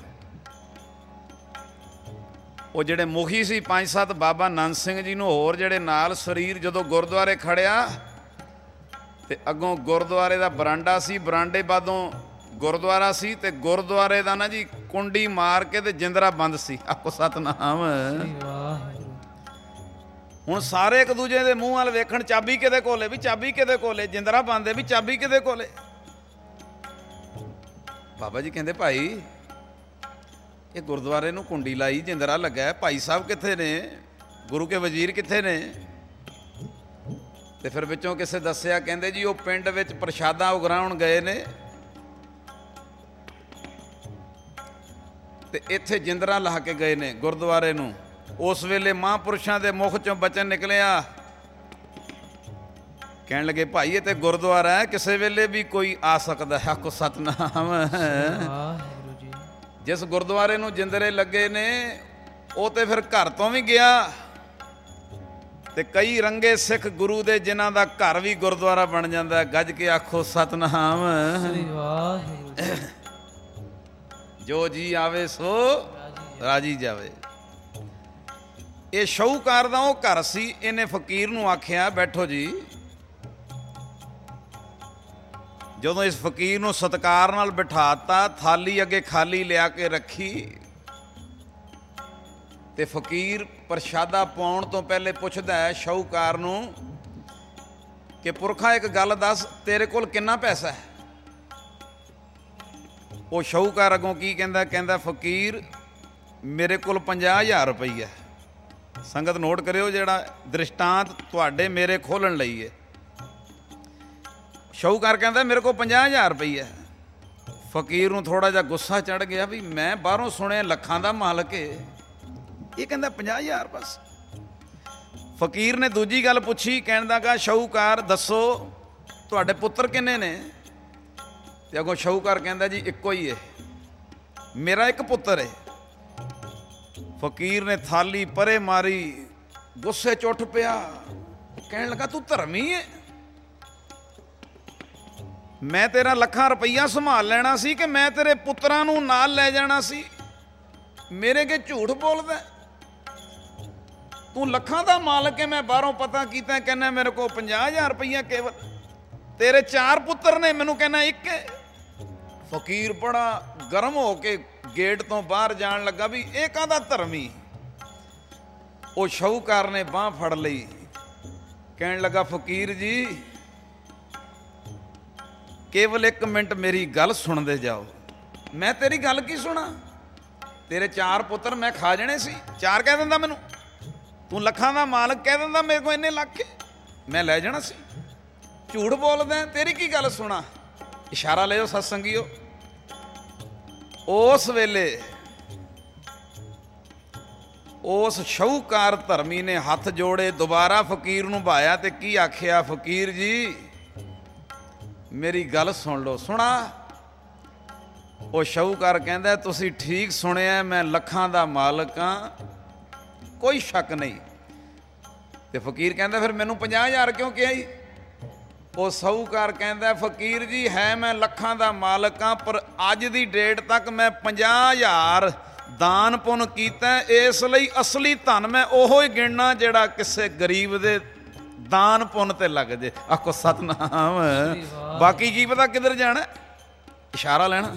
ਉਹ ਜਿਹੜੇ ਮੁਖੀ ਸੀ ਪੰਜ ਸੱਤ, ਬਾਬਾ ਆਨੰਦ ਸਿੰਘ ਜੀ ਨੂੰ ਹੋਰ ਜਿਹੜੇ ਨਾਲ, ਸਰੀਰ ਜਦੋਂ ਗੁਰਦੁਆਰੇ ਖੜਿਆ ਤੇ ਅੱਗੋਂ ਗੁਰਦੁਆਰੇ ਦਾ ਬਰਾਂਡਾ ਸੀ, ਬਰਾਂਡੇ ਬਾਦੋਂ ਗੁਰਦੁਆਰਾ ਸੀ, ਤੇ ਗੁਰਦੁਆਰੇ ਦਾ ਨਾ ਜੀ ਕੁੰਡੀ ਮਾਰ ਕੇ ਤੇ ਜਿੰਦਰਾ ਬੰਦ ਸੀ। ਆਖੋ ਸਤਿਨਾਮ। ਹੁਣ ਸਾਰੇ ਇੱਕ ਦੂਜੇ ਦੇ ਮੂੰਹ ਵੱਲ ਵੇਖਣ, ਚਾਬੀ ਕਿਹਦੇ ਕੋਲੇ, ਵੀ ਚਾਬੀ ਕਿਹਦੇ ਕੋਲੇ, ਜਿੰਦਰਾ ਬੰਦ ਹੈ, ਵੀ ਚਾਬੀ ਕਿਹਦੇ ਕੋਲੇ। ਬਾਬਾ ਜੀ ਕਹਿੰਦੇ ਭਾਈ ਇਹ ਗੁਰਦੁਆਰੇ ਨੂੰ ਕੁੰਡੀ ਲਾਈ, ਜਿੰਦਰਾ ਲੱਗਾ, ਭਾਈ ਸਾਹਿਬ ਕਿੱਥੇ ਨੇ, ਗੁਰੂ ਕੇ ਵਜ਼ੀਰ ਕਿੱਥੇ ਨੇ। ਤੇ ਫਿਰ ਵਿੱਚੋਂ ਕਿਸੇ ਦੱਸਿਆ, ਕਹਿੰਦੇ ਜੀ ਉਹ ਪਿੰਡ ਵਿੱਚ ਪ੍ਰਸ਼ਾਦਾ ਉਗਰਾਉਣ ਗਏ ਨੇ, ਤੇ ਇੱਥੇ ਜਿੰਦਰਾ ਲਾ ਕੇ ਗਏ ਨੇ ਗੁਰਦੁਆਰੇ ਨੂੰ। ਉਸ ਵੇਲੇ ਮਹਾਂਪੁਰਸ਼ਾਂ ਦੇ ਮੁਖ ਚੋਂ ਬਚਨ ਨਿਕਲਿਆ, ਕਹਿਣ ਲੱਗੇ ਭਾਈ ਇਹ ਤੇ ਗੁਰਦੁਆਰਾ ਹੈ, ਕਿਸੇ ਵੇਲੇ ਵੀ ਕੋਈ ਆ ਸਕਦਾ ਹੈ। ਆਖੋ ਸਤਿਨਾਮ। ਜਿਸ ਗੁਰਦੁਆਰੇ ਨੂੰ ਜਿੰਦਰੇ ਲੱਗੇ ਨੇ ਉਹ ਤੇ ਫਿਰ ਘਰ ਤੋਂ ਵੀ ਗਿਆ, ਤੇ ਕਈ ਰੰਗੇ ਸਿੱਖ ਗੁਰੂ ਦੇ ਜਿਨ੍ਹਾਂ ਦਾ ਘਰ ਵੀ ਗੁਰਦੁਆਰਾ ਬਣ ਜਾਂਦਾ। ਗੱਜ ਕੇ ਆਖੋ ਸਤਿਨਾਮ। ਜੋ ਜੀ ਆਵੇ ਸੋ ਰਾਜੀ ਜਾਵੇ। ਇਹ ਸ਼ਾਹੂਕਾਰ ਦਾ ਉਹ ਘਰ ਸੀ। ਇਹਨੇ ਫਕੀਰ ਨੂੰ ਆਖਿਆ ਬੈਠੋ ਜੀ। ਜਦੋਂ ਇਸ ਫਕੀਰ ਨੂੰ ਸਤਿਕਾਰ ਨਾਲ ਬਿਠਾਤਾ, ਥਾਲੀ ਅੱਗੇ ਖਾਲੀ ਲਿਆ ਕੇ ਰੱਖੀ, ਤੇ ਫਕੀਰ ਪ੍ਰਸ਼ਾਦਾ ਪਾਉਣ ਤੋਂ ਪਹਿਲੇ ਪੁੱਛਦਾ ਹੈ ਸ਼ਾਹੂਕਾਰ ਨੂੰ ਕਿ ਪੁਰਖਾ ਇੱਕ ਗੱਲ ਦੱਸ, ਤੇਰੇ ਕੋਲ ਕਿੰਨਾ ਪੈਸਾ ਹੈ। ਉਹ ਸ਼ਾਹੂਕਾਰ ਅੱਗੋਂ ਕੀ ਕਹਿੰਦਾ, ਕਹਿੰਦਾ ਫਕੀਰ ਮੇਰੇ ਕੋਲ ਪੰਜਾਹ ਹਜ਼ਾਰ ਰੁਪਈਆ। ਸੰਗਤ ਨੋਟ ਕਰਿਓ, ਜਿਹੜਾ ਦ੍ਰਿਸ਼ਟਾਂਤ ਤੁਹਾਡੇ ਮੇਰੇ ਖੋਲ੍ਹਣ ਲਈ ਹੈ। ਸ਼ਾਹੂਕਾਰ ਕਹਿੰਦਾ ਮੇਰੇ ਕੋਲ ਪੰਜਾਹ ਹਜ਼ਾਰ ਰੁਪਈਆ। ਫਕੀਰ ਨੂੰ ਥੋੜ੍ਹਾ ਜਿਹਾ ਗੁੱਸਾ ਚੜ੍ਹ ਗਿਆ ਵੀ ਮੈਂ ਬਾਹਰੋਂ ਸੁਣਿਆ ਲੱਖਾਂ ਦਾ ਮਾਲਕ ਹੈ, ਇਹ ਕਹਿੰਦਾ ਪੰਜਾਹ ਹਜ਼ਾਰ ਬਸ। ਫਕੀਰ ਨੇ ਦੂਜੀ ਗੱਲ ਪੁੱਛੀ, ਕਹਿਣ ਲੱਗਾ ਸ਼ਾਹੂਕਾਰ ਦੱਸੋ ਤੁਹਾਡੇ ਪੁੱਤਰ ਕਿੰਨੇ ਨੇ? ਤੇ ਅੱਗੋਂ ਸ਼ਾਹੂਕਾਰ ਕਹਿੰਦਾ ਜੀ ਇੱਕੋ ਹੀ ਹੈ, ਮੇਰਾ ਇੱਕ ਪੁੱਤਰ ਹੈ। ਫਕੀਰ ਨੇ ਥਾਲੀ ਪਰੇ ਮਾਰੀ, ਗੁੱਸੇ ਚ ਉੱਠ ਪਿਆ, ਕਹਿਣ ਲੱਗਾ ਤੂੰ ਧਰਮੀ ਹੈ? ਮੈਂ ਤੇਰਾ ਲੱਖਾਂ ਰੁਪਈਆ ਸੰਭਾਲ ਲੈਣਾ ਸੀ ਕਿ ਮੈਂ ਤੇਰੇ ਪੁੱਤਰਾਂ ਨੂੰ ਨਾਲ ਲੈ ਜਾਣਾ ਸੀ? ਮੇਰੇ ਕੇ ਝੂਠ ਬੋਲਦਾ, ਤੂੰ ਲੱਖਾਂ ਦਾ ਮਾਲਕ ਹੈ। ਮੈਂ ਬਾਹਰੋਂ ਪਤਾ ਕੀਤਾ, ਕਹਿੰਦਾ ਮੇਰੇ ਕੋਲ ਪੰਜਾਹ ਹਜ਼ਾਰ ਰੁਪਈਆ ਕੇਵਲ, ਤੇਰੇ ਚਾਰ ਪੁੱਤਰ ਨੇ, ਮੈਨੂੰ ਕਹਿੰਦਾ ਇੱਕ ਹੈ। ਫਕੀਰ ਬੜਾ ਗਰਮ ਹੋ ਕੇ ਗੇਟ ਤੋਂ ਬਾਹਰ ਜਾਣ ਲੱਗਾ ਵੀ ਇਹ ਕਾਹਦਾ ਧਰਮੀ। ਉਹ ਸ਼ਾਹੂਕਾਰ ਨੇ ਬਾਂਹ ਫੜ ਲਈ, ਕਹਿਣ ਲੱਗਾ ਫਕੀਰ ਜੀ ਕੇਵਲ ਇੱਕ ਮਿੰਟ ਮੇਰੀ ਗੱਲ ਸੁਣਦੇ ਜਾਓ। ਮੈਂ ਤੇਰੀ ਗੱਲ ਕੀ ਸੁਣਾ? ਤੇਰੇ ਚਾਰ ਪੁੱਤਰ ਮੈਂ ਖਾ ਜਾਣੇ ਸੀ, ਚਾਰ ਕਹਿ ਦਿੰਦਾ ਮੈਨੂੰ, ਤੂੰ ਲੱਖਾਂ ਦਾ ਮਾਲਕ ਕਹਿ ਦਿੰਦਾ ਮੇਰੇ ਕੋਲ ਇੰਨੇ ਲੱਖ ਮੈਂ ਲੈ ਜਾਣਾ ਸੀ। ਝੂਠ ਬੋਲਦਾ, ਤੇਰੀ ਕੀ ਗੱਲ ਸੁਣਾ? ਇਸ਼ਾਰਾ ਲਿਓ ਸਤਸੰਗੀਓ। ਉਸ ਵੇਲੇ ਉਸ ਸ਼ਾਹੂਕਾਰ ਧਰਮੀ ਨੇ ਹੱਥ ਜੋੜੇ, ਦੁਬਾਰਾ ਫਕੀਰ ਨੂੰ ਭਾਇਆ ਤੇ ਕੀ ਆਖਿਆ, ਫਕੀਰ ਜੀ ਮੇਰੀ ਗੱਲ ਸੁਣ ਲਓ। ਸੁਣਾ? ਉਹ ਸ਼ਾਹੂਕਾਰ ਕਹਿੰਦਾ ਤੁਸੀਂ ਠੀਕ ਸੁਣਿਆ, ਮੈਂ ਲੱਖਾਂ ਦਾ ਮਾਲਕ ਹਾਂ, ਕੋਈ ਸ਼ੱਕ ਨਹੀਂ। ਤੇ ਫਕੀਰ ਕਹਿੰਦਾ ਫਿਰ ਮੈਨੂੰ ਪੰਜਾਹ ਹਜ਼ਾਰ ਕਿਉਂ ਕਿਹਾ ਜੀ? ਉਹ ਸ਼ਾਹੂਕਾਰ ਕਹਿੰਦਾ ਫਕੀਰ ਜੀ ਹੈ ਮੈਂ ਲੱਖਾਂ ਦਾ ਮਾਲਕ ਹਾਂ, ਪਰ ਅੱਜ ਦੀ ਡੇਟ ਤੱਕ ਮੈਂ ਪੰਜਾਹ ਹਜ਼ਾਰ ਦਾਨ ਪੁੰਨ ਕੀਤਾ, ਇਸ ਲਈ ਅਸਲੀ ਧਨ ਮੈਂ ਉਹੋ ਹੀ ਗਿਣਨਾ ਜਿਹੜਾ ਕਿਸੇ ਗਰੀਬ ਦੇ ਦਾਨ ਪੁੰਨ ਤੇ ਲੱਗ ਜੇ। ਆਖੋ ਸਤਨਾਮ। ਬਾਕੀ ਕੀ ਪਤਾ ਕਿੱਧਰ ਜਾਣਾ, ਇਸ਼ਾਰਾ ਲੈਣਾ।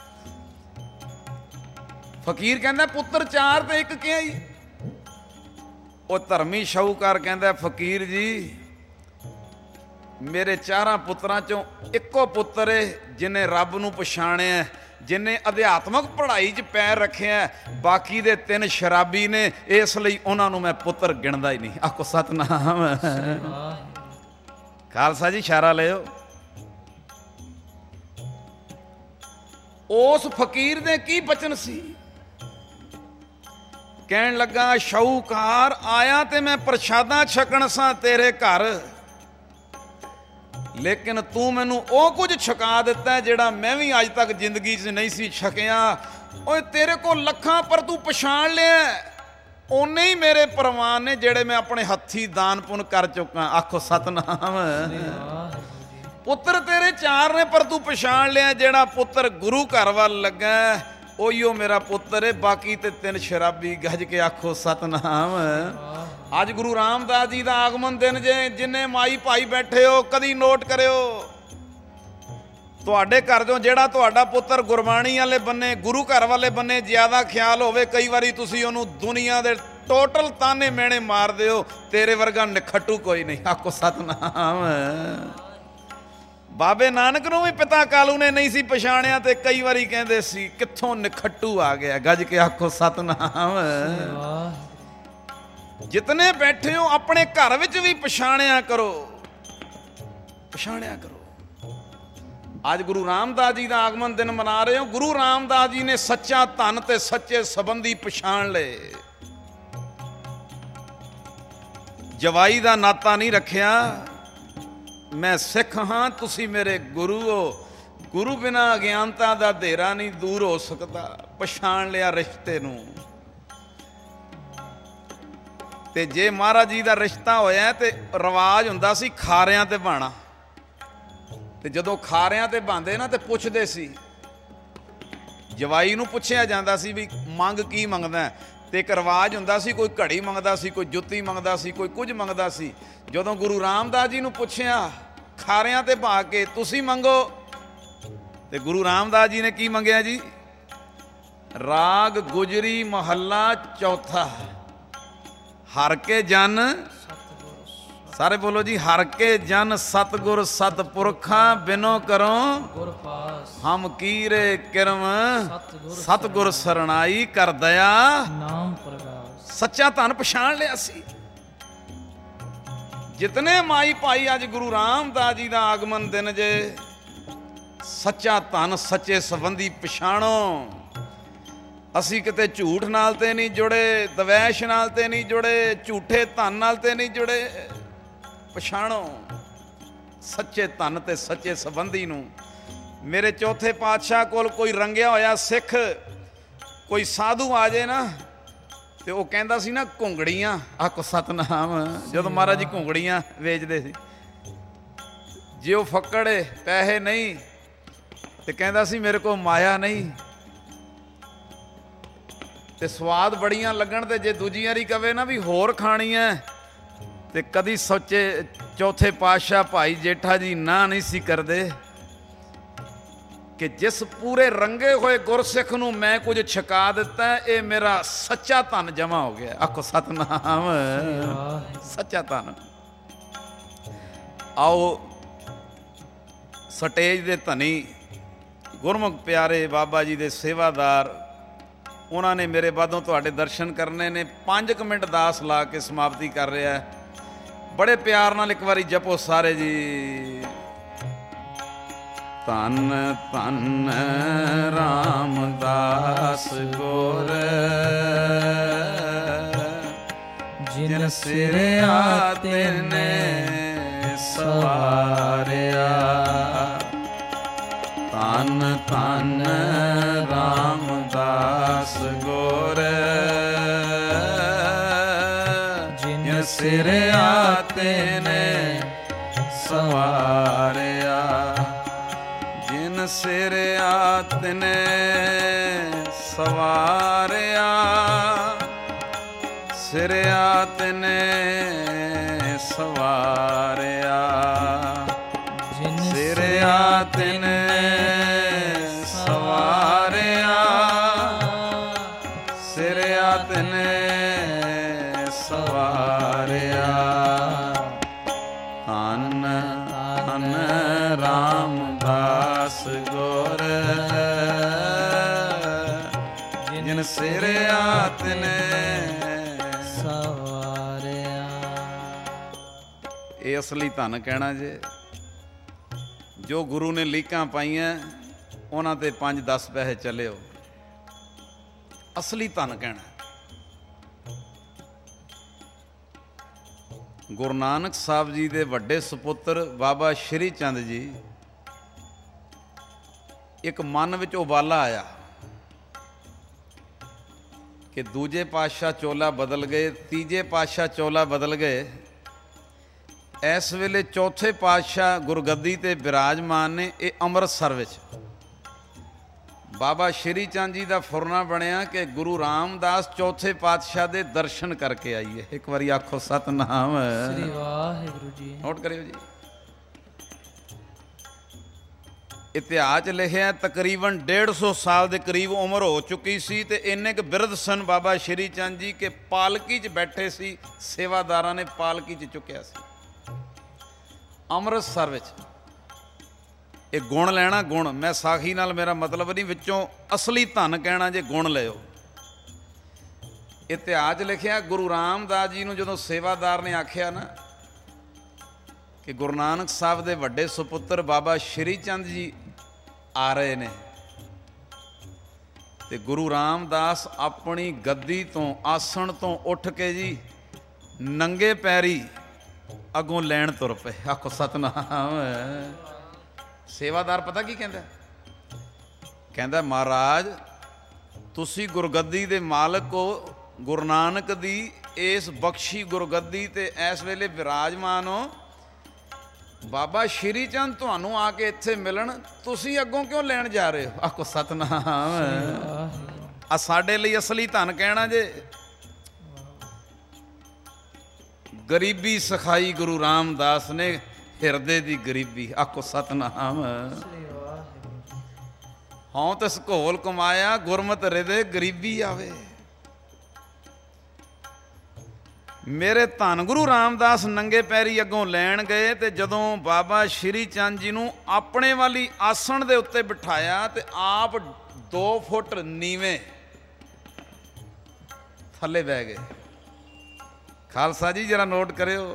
ਫਕੀਰ ਕਹਿੰਦਾ ਪੁੱਤਰ ਚਾਰ ਤੇ ਇੱਕ ਕਿਹਾ ਜੀ। ਉਹ ਧਰਮੀ ਸ਼ਾਹੂਕਾਰ ਕਹਿੰਦਾ ਫਕੀਰ ਜੀ ਮੇਰੇ ਚਾਰਾਂ ਪੁੱਤਰਾਂ ਚੋਂ ਇੱਕੋ ਪੁੱਤਰ ਏ ਜਿਹਨੇ ਰੱਬ ਨੂੰ ਪਛਾਣਿਆ, ਜਿਹਨੇ ਅਧਿਆਤਮਕ ਪੜ੍ਹਾਈ 'ਚ ਪੈਰ ਰੱਖਿਆ, ਬਾਕੀ ਦੇ ਤਿੰਨ ਸ਼ਰਾਬੀ ਨੇ, ਇਸ ਲਈ ਉਹਨਾਂ ਨੂੰ ਮੈਂ ਪੁੱਤਰ ਗਿਣਦਾ ਹੀ ਨਹੀਂ। ਆਖੋ ਸਤਨਾਮ। ਖਾਲਸਾ ਜੀ ਇਸ਼ਾਰਾ ਲਿਓ। ਉਸ ਫਕੀਰ ਦੇ ਕੀ ਬਚਨ ਸੀ? ਕਹਿਣ ਲੱਗਾ ਸ਼ਾਹੂਕਾਰ ਆਇਆ ਤੇ ਮੈਂ ਪ੍ਰਸ਼ਾਦਾ ਛਕਣ ਸਾਂ ਤੇਰੇ ਘਰ, ਲੇਕਿਨ ਤੂੰ ਮੈਨੂੰ ਉਹ ਕੁਝ ਛਕਾ ਦਿੱਤਾ ਜਿਹੜਾ ਮੈਂ ਵੀ ਅੱਜ ਤੱਕ ਜ਼ਿੰਦਗੀ 'ਚ ਨਹੀਂ ਸੀ ਛਕਿਆ। ਓਏ ਤੇਰੇ ਕੋਲ ਲੱਖਾਂ ਪਰ ਤੂੰ ਪਛਾਣ ਲਿਆ, ਓਨੇ ਹੀ ਮੇਰੇ ਪ੍ਰਵਾਨ ਨੇ ਜਿਹੜੇ ਮੈਂ ਆਪਣੇ ਹੱਥੀ ਦਾਨ ਪੁੰਨ ਕਰ ਚੁੱਕਾ। ਆਖੋ ਸਤਨਾਮ। ਪੁੱਤਰ ਤੇਰੇ ਚਾਰ ਨੇ ਪਰ ਤੂੰ ਪਛਾਣ ਲਿਆ, ਜਿਹੜਾ ਪੁੱਤਰ ਗੁਰੂ ਘਰ ਵੱਲ ਲੱਗਾ ਉਹੀਓ ਮੇਰਾ ਪੁੱਤਰ ਹੈ, ਬਾਕੀ ਤੇ ਤਿੰਨ ਸ਼ਰਾਬੀ ਗੱਜ ਕੇ ਆਖੋ ਸਤਨਾਮ। ਅੱਜ ਗੁਰੂ ਰਾਮਦਾਸ ਜੀ ਦਾ ਆਗਮਨ ਦਿਨ ਜੇ, ਜਿੰਨੇ ਮਾਈ ਭਾਈ ਬੈਠੇ ਹੋ ਕਦੀ ਨੋਟ ਕਰਿਓ, ਤੁਹਾਡੇ ਘਰ ਚੋਂ ਜਿਹੜਾ ਤੁਹਾਡਾ ਪੁੱਤਰ ਗੁਰਬਾਣੀ ਵਾਲੇ ਬੰਨੇ, ਗੁਰੂ ਘਰ ਵਾਲੇ ਬੰਨੇ ਜ਼ਿਆਦਾ ਖਿਆਲ ਹੋਵੇ, ਕਈ ਵਾਰੀ ਤੁਸੀਂ ਉਹਨੂੰ ਦੁਨੀਆ ਦੇ ਟੋਟਲ ਤਾਨੇ ਮਿਹਣੇ ਮਾਰਦੇ ਹੋ, ਤੇਰੇ ਵਰਗਾ ਨਿਖੱਟੂ ਕੋਈ ਨਹੀਂ। ਆਖੋ ਸਤਨਾਮ। ਬਾਬੇ ਨਾਨਕ ਨੂੰ ਵੀ ਪਿਤਾ ਕਾਲੂ ਨੇ ਨਹੀਂ ਸੀ ਪਛਾਣਿਆ ਤੇ ਕਈ ਵਾਰੀ ਕਹਿੰਦੇ ਸੀ ਕਿੱਥੋਂ ਨਿਖੱਟੂ ਆ ਗਿਆ। ਗੱਜ ਕੇ ਆਖੋ ਸਤਨਾਮ। ਜਿਤਨੇ ਬੈਠੇ ਹੋ ਆਪਣੇ ਘਰ ਵਿੱਚ ਵੀ ਪਛਾਣਿਆ ਕਰੋ, ਪਛਾਣਿਆ ਕਰੋ। ਅੱਜ ਗੁਰੂ ਰਾਮਦਾਸ ਜੀ ਦਾ ਆਗਮਨ ਦਿਨ ਮਨਾ ਰਹੇ ਹੋ। ਗੁਰੂ ਰਾਮਦਾਸ ਜੀ ਨੇ ਸੱਚਾ ਧਨ ਤੇ ਸੱਚੇ ਸੰਬੰਧੀ ਪਛਾਣ ਲਏ, ਜਵਾਈ ਦਾ ਨਾਤਾ ਨਹੀਂ ਰੱਖਿਆ। ਮੈਂ ਸਿੱਖ ਹਾਂ, ਤੁਸੀਂ ਮੇਰੇ ਗੁਰੂ ਹੋ, ਗੁਰੂ ਬਿਨਾਂ ਅਗਿਆਨਤਾ ਦਾ ਹਨੇਰਾ ਨਹੀਂ ਦੂਰ ਹੋ ਸਕਦਾ। ਪਛਾਣ ਲਿਆ ਰਿਸ਼ਤੇ ਨੂੰ। ਤੇ ਜੇ ਮਹਾਰਾਜ ਜੀ ਦਾ ਰਿਸ਼ਤਾ ਹੋਇਆ ਤੇ ਰਿਵਾਜ ਹੁੰਦਾ ਸੀ ਖਾਰਿਆਂ ਤੇ ਬਾਣਾ, ਤੇ ਜਦੋਂ ਖਾਰਿਆਂ ਤੇ ਬਾਂਦੇ ਨਾ ਤੇ ਪੁੱਛਦੇ ਸੀ, ਜਵਾਈ ਨੂੰ ਪੁੱਛਿਆ ਜਾਂਦਾ ਸੀ ਵੀ ਮੰਗ ਕੀ ਮੰਗਦਾ, ਤੇ ਇੱਕ ਰਿਵਾਜ ਹੁੰਦਾ ਸੀ, ਕੋਈ ਘੜੀ ਮੰਗਦਾ ਸੀ, ਕੋਈ ਜੁੱਤੀ ਮੰਗਦਾ ਸੀ, ਕੋਈ ਕੁਝ ਮੰਗਦਾ ਸੀ। ਜਦੋਂ ਗੁਰੂ ਰਾਮਦਾਸ ਜੀ ਨੂੰ ਪੁੱਛਿਆ ਖਾਰਿਆਂ ਤੇ ਭਾ ਕੇ ਤੁਸੀਂ ਮੰਗੋ, ਤੇ ਗੁਰੂ ਰਾਮਦਾਸ ਜੀ ਨੇ ਕੀ ਮੰਗਿਆ ਜੀ? ਰਾਗ ਗੁਜਰੀ ਮਹੱਲਾ ਚੌਥਾ, ਹਰ ਕੇ ਜਨ, ਸਾਰੇ ਬੋਲੋ ਜੀ, ਹਰ ਕੇ ਜਨ ਸਤਿਗੁਰ ਸਤਿਪੁਰਖਾਂ ਬਿਨੋ ਕਰੋ ਗੁਰਪਾਸ, ਹਮ ਕੀਰੇ ਕਿਰਮ ਸਤਿਗੁਰ ਸਰਣਾਈ ਕਰ ਦਇਆ ਨਾਮ ਪ੍ਰਗਾਸ। ਸੱਚਾ ਧਨ ਪਛਾਣ ਲਿਆ ਸੀ। ਜਿਤਨੇ ਮਾਈ ਭਾਈ ਅੱਜ ਗੁਰੂ ਰਾਮਦਾਸ ਜੀ ਦਾ ਆਗਮਨ ਦਿਨ ਜੇ, ਸੱਚਾ ਧਨ ਸੱਚੇ ਸੰਬੰਧੀ ਪਛਾਣੋ। ਅਸੀਂ ਕਿਤੇ ਝੂਠ ਨਾਲ ਤੇ ਨਹੀਂ ਜੁੜੇ, ਦਵੈਸ਼ ਨਾਲ ਤੇ ਨਹੀਂ ਜੁੜੇ, ਝੂਠੇ ਧਨ ਨਾਲ ਤੇ ਨਹੀਂ ਜੁੜੇ। ਪਛਾਣੋ ਸੱਚੇ ਧਨ ਤੇ ਸੱਚੇ ਸੰਬੰਧੀ ਨੂੰ। ਮੇਰੇ ਚੌਥੇ ਪਾਤਸ਼ਾਹ ਕੋਲ ਕੋਈ ਰੰਗਿਆ ਹੋਇਆ ਸਿੱਖ, ਕੋਈ ਸਾਧੂ ਆ ਜਾਏ ਨਾ, ਤੇ ਉਹ ਕਹਿੰਦਾ ਸੀ ਨਾ ਘੁੰਗੜੀਆਂ, ਆਖੋ ਸਤਨਾਮ। ਜਦੋਂ ਮਹਾਰਾਜ ਜੀ ਘੁੰਗੜੀਆਂ ਵੇਚਦੇ ਸੀ, ਜੇ ਉਹ ਫੱਕੜੇ ਪੈਸੇ ਨਹੀਂ ਤੇ ਕਹਿੰਦਾ ਸੀ ਮੇਰੇ ਕੋਲ ਮਾਇਆ ਨਹੀਂ, ਤੇ ਸਵਾਦ ਬੜੀਆਂ ਲੱਗਣ ਤੇ ਜੇ ਦੂਜੀ ਵਾਰੀ ਕਵੇ ਨਾ ਵੀ ਹੋਰ ਖਾਣੀ ਐ, ਤੇ ਕਦੀ ਸੋਚੇ ਚੌਥੇ ਪਾਤਸ਼ਾਹ ਭਾਈ ਜੇਠਾ ਜੀ ਨਾ ਨਹੀਂ ਸੀ ਕਰਦੇ ਕਿ ਜਿਸ ਪੂਰੇ ਰੰਗੇ ਹੋਏ ਗੁਰਸਿੱਖ ਨੂੰ ਮੈਂ ਕੁਝ ਛਕਾ ਦਿੱਤਾ, ਇਹ ਮੇਰਾ ਸੱਚਾ ਧਨ ਜਮਾ ਹੋ ਗਿਆ। ਆਖੋ ਸਤਨਾਮ। ਸੱਚਾ ਧਨ। ਆਓ ਸਟੇਜ ਦੇ ਧਨੀ ਗੁਰਮੁਖ ਪਿਆਰੇ ਬਾਬਾ ਜੀ ਦੇ ਸੇਵਾਦਾਰ, ਉਹਨਾਂ ਨੇ ਮੇਰੇ ਬਾਦੋਂ ਤੁਹਾਡੇ ਦਰਸ਼ਨ ਕਰਨੇ ਨੇ। ਪੰਜ ਕੁ ਮਿੰਟ ਦਾਸ ਲਾ ਕੇ ਸਮਾਪਤੀ ਕਰ ਰਿਹਾ। ਬੜੇ ਪਿਆਰ ਨਾਲ ਇੱਕ ਵਾਰੀ ਜਪੋ ਸਾਰੇ ਜੀ। ਧੰਨ ਧੰਨ ਰਾਮਦਾਸ ਗੁਰ, ਜਿਨ ਸਿਰਿਆ ਤਿਨੇ ਸਵਾਰਿਆ। ਧੰਨ ਧੰਨ ਰਾਮਦਾਸ ਗੁਰ, ਜਿਨ ਸਿਰਿਆ ਤਿਨੇ ਸਵਾਰਿਆ। ਜਿਨ ਸਿਰਿਆ ਤਿਨੇ ਸਵਾਰਿਆ, ਸਿਰਿਆ ਤਿਨੇ ਸਵਾਰਿਆ। ਸਿਰਿਆ ਤਿਨੇ ਸਵਾਰਿਆ, ਸਿਰਿਆ ਤਿਨੇ ਸਵਾਰਿਆ। ਧੰਨ ਧੰਨ ਰਾਮਦਾਸ ਗੁਰ, ਜਿਨ ਸਿਰਿਆ ਤਿਨੇ ਸਵਾਰਿਆ। ਇਹ ਅਸਲੀ ਧਨ ਕਹਿਣਾ ਜੇ। ਜੋ ਗੁਰੂ ਨੇ ਲੀਕਾਂ ਪਾਈਆਂ ਉਹਨਾਂ ਤੇ ਪੰਜ ਦਸ ਪੈਸੇ ਚੱਲਿਓ, ਅਸਲੀ ਧਨ ਕਹਿਣਾ। ਗੁਰੂ ਨਾਨਕ ਸਾਹਿਬ ਜੀ ਦੇ ਵੱਡੇ ਸੁਪੁੱਤਰ ਬਾਬਾ ਸ਼੍ਰੀ ਚੰਦ ਜੀ, ਇੱਕ ਮਨ ਵਿੱਚ ਉਬਾਲਾ ਆਇਆ ਕਿ ਦੂਜੇ ਪਾਤਸ਼ਾਹ ਚੋਲਾ ਬਦਲ ਗਏ, ਤੀਜੇ ਪਾਤਸ਼ਾਹ ਚੋਲਾ ਬਦਲ ਗਏ। ਇਸ ਵੇਲੇ ਚੌਥੇ ਪਾਤਸ਼ਾਹ ਗੁਰਗੱਦੀ ਤੇ ਬਿਰਾਜਮਾਨ ਨੇ। ਇਹ ਅੰਮ੍ਰਿਤਸਰ ਵਿੱਚ ਬਾਬਾ ਸ਼੍ਰੀ ਚੰਦ ਜੀ ਦਾ ਫੁਰਨਾ ਬਣਿਆ ਕਿ ਗੁਰੂ ਰਾਮਦਾਸ ਚੌਥੇ ਪਾਤਸ਼ਾਹ ਦੇ ਦਰਸ਼ਨ ਕਰਕੇ ਆਈਏ। ਇੱਕ ਵਾਰੀ ਆਖੋ ਸਤਨਾਮ। ਸ੍ਰੀ ਵਾਹਿਗੁਰੂ ਜੀ। ਨੋਟ ਕਰਿਓ ਜੀ। ਇਤਿਹਾਸ 'ਚ ਲਿਖਿਆ ਤਕਰੀਬਨ ਡੇਢ ਸੌ ਸਾਲ ਦੇ ਕਰੀਬ ਉਮਰ ਹੋ ਚੁੱਕੀ ਸੀ, ਤੇ ਇੰਨੇ ਕੁ ਬਿਰਧ ਸਨ ਬਾਬਾ ਸ਼੍ਰੀ ਚੰਦ ਜੀ ਕਿ ਪਾਲਕੀ 'ਚ ਬੈਠੇ ਸੀ, ਸੇਵਾਦਾਰਾਂ ਨੇ ਪਾਲਕੀ 'ਚ ਚੁੱਕਿਆ ਸੀ। ਅੰਮ੍ਰਿਤਸਰ ਵਿੱਚ ਇਹ ਗੁਣ ਲੈਣਾ। ਗੁਣ ਮੈਂ ਸਾਖੀ ਨਾਲ ਮੇਰਾ ਮਤਲਬ ਨਹੀਂ, ਵਿੱਚੋਂ ਅਸਲੀ ਧਨ ਕਹਿਣਾ ਜੇ ਗੁਣ ਲਿਓ। ਇਤਿਹਾਸ 'ਚ ਲਿਖਿਆ ਗੁਰੂ ਰਾਮਦਾਸ ਜੀ ਨੂੰ ਜਦੋਂ ਸੇਵਾਦਾਰ ਨੇ ਆਖਿਆ ਨਾ ਕਿ ਗੁਰੂ ਨਾਨਕ ਸਾਹਿਬ ਦੇ ਵੱਡੇ ਸੁਪੁੱਤਰ ਬਾਬਾ ਸ਼੍ਰੀ ਚੰਦ ਜੀ ਆ ਰਹੇ ਨੇ, ਤੇ ਗੁਰੂ ਰਾਮਦਾਸ ਆਪਣੀ ਗੱਦੀ ਤੋਂ, ਆਸਣ ਤੋਂ ਉੱਠ ਕੇ ਜੀ ਨੰਗੇ ਪੈਰੀ ਅੱਗੋਂ ਲੈਣ ਤੁਰ ਪਏ। ਆਖੋ ਸਤਨਾਮ। ਸੇਵਾਦਾਰ ਪਤਾ ਕੀ ਕਹਿੰਦਾ? ਕਹਿੰਦਾ ਮਹਾਰਾਜ ਤੁਸੀਂ ਗੁਰਗੱਦੀ ਦੇ ਮਾਲਕ ਹੋ, ਗੁਰੂ ਨਾਨਕ ਦੀ ਇਸ ਬਖਸ਼ੀ ਗੁਰਗੱਦੀ ਤੇ ਇਸ ਵੇਲੇ ਵਿਰਾਜਮਾਨ ਹੋ। ਬਾਬਾ ਸ਼੍ਰੀ ਚੰਦ ਤੁਹਾਨੂੰ ਆ ਕੇ ਇੱਥੇ ਮਿਲਣ, ਤੁਸੀਂ ਅੱਗੋਂ ਕਿਉਂ ਲੈਣ ਜਾ ਰਹੇ ਹੋ? ਆਖੋ ਸਤਨਾਮ। ਆ ਸਾਡੇ ਲਈ ਅਸਲੀ ਧਨ ਕਹਿਣਾ ਜੇ। ਗਰੀਬੀ ਸਿਖਾਈ ਗੁਰੂ ਰਾਮਦਾਸ ਨੇ, ਹਿਰਦੇ ਦੀ ਗਰੀਬੀ। ਆਖੋ ਸਤਨਾਮ। ਹਉ ਤਿਸ ਘੋਲ ਕਮਾਇਆ, ਗੁਰਮਤਿ ਹਿਰਦੇ ਗਰੀਬੀ ਆਵੇ। ਮੇਰੇ ਧੰਨ ਗੁਰੂ ਰਾਮਦਾਸ ਨੰਗੇ ਪੈਰੀ ਅੱਗੋਂ ਲੈਣ ਗਏ, ਤੇ ਜਦੋਂ ਬਾਬਾ ਸ਼੍ਰੀ ਚੰਦ ਜੀ ਨੂੰ ਆਪਣੇ ਵਾਲੀ ਆਸਣ ਦੇ ਉੱਤੇ ਬਿਠਾਇਆ, ਤੇ ਆਪ ਦੋ ਫੁੱਟ ਨੀਵੇਂ ਥੱਲੇ ਬਹਿ ਗਏ। ਖਾਲਸਾ ਜੀ ਜਰਾ ਨੋਟ ਕਰਿਓ,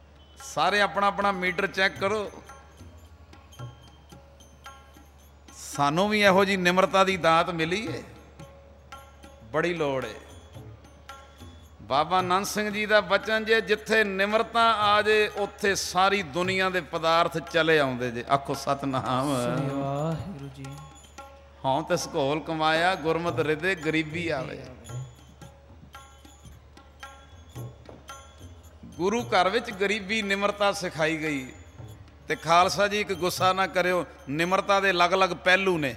ਸਾਰੇ ਆਪਣਾ ਆਪਣਾ ਮੀਟਰ ਚੈੱਕ ਕਰੋ। ਸਾਨੂੰ ਵੀ ਇਹੋ ਜਿਹੀ ਨਿਮਰਤਾ ਦੀ ਦਾਤ ਮਿਲੀ ਏ, ਬੜੀ ਲੋੜ ਏ। ਬਾਬਾ ਨੰਦ ਸਿੰਘ ਜੀ ਦਾ ਬਚਨ ਜੇ, ਜਿੱਥੇ ਨਿਮਰਤਾ ਆ ਜੇ ਉੱਥੇ ਸਾਰੀ ਦੁਨੀਆ ਦੇ ਪਦਾਰਥ ਚਲੇ ਆਉਂਦੇ ਜੇ। ਆਖੋ ਸਤਨਾਮ। ਸ੍ਰੀ ਵਾਹਿਗੁਰੂ ਜੀ। ਹਾਂ ਤੇ ਸਕੋਲ ਕਮਾਇਆ ਗੁਰਮਤਿ ਹਿਰਦੇ ਗਰੀਬੀ ਆਵੇ। ਗੁਰੂ ਘਰ ਵਿੱਚ ਗਰੀਬੀ ਨਿਮਰਤਾ ਸਿਖਾਈ ਗਈ। ਤੇ ਖਾਲਸਾ ਜੀ ਇੱਕ ਗੁੱਸਾ ਨਾ ਕਰਿਓ, ਨਿਮਰਤਾ ਦੇ ਅਲੱਗ-ਅਲੱਗ ਪਹਿਲੂ ਨੇ।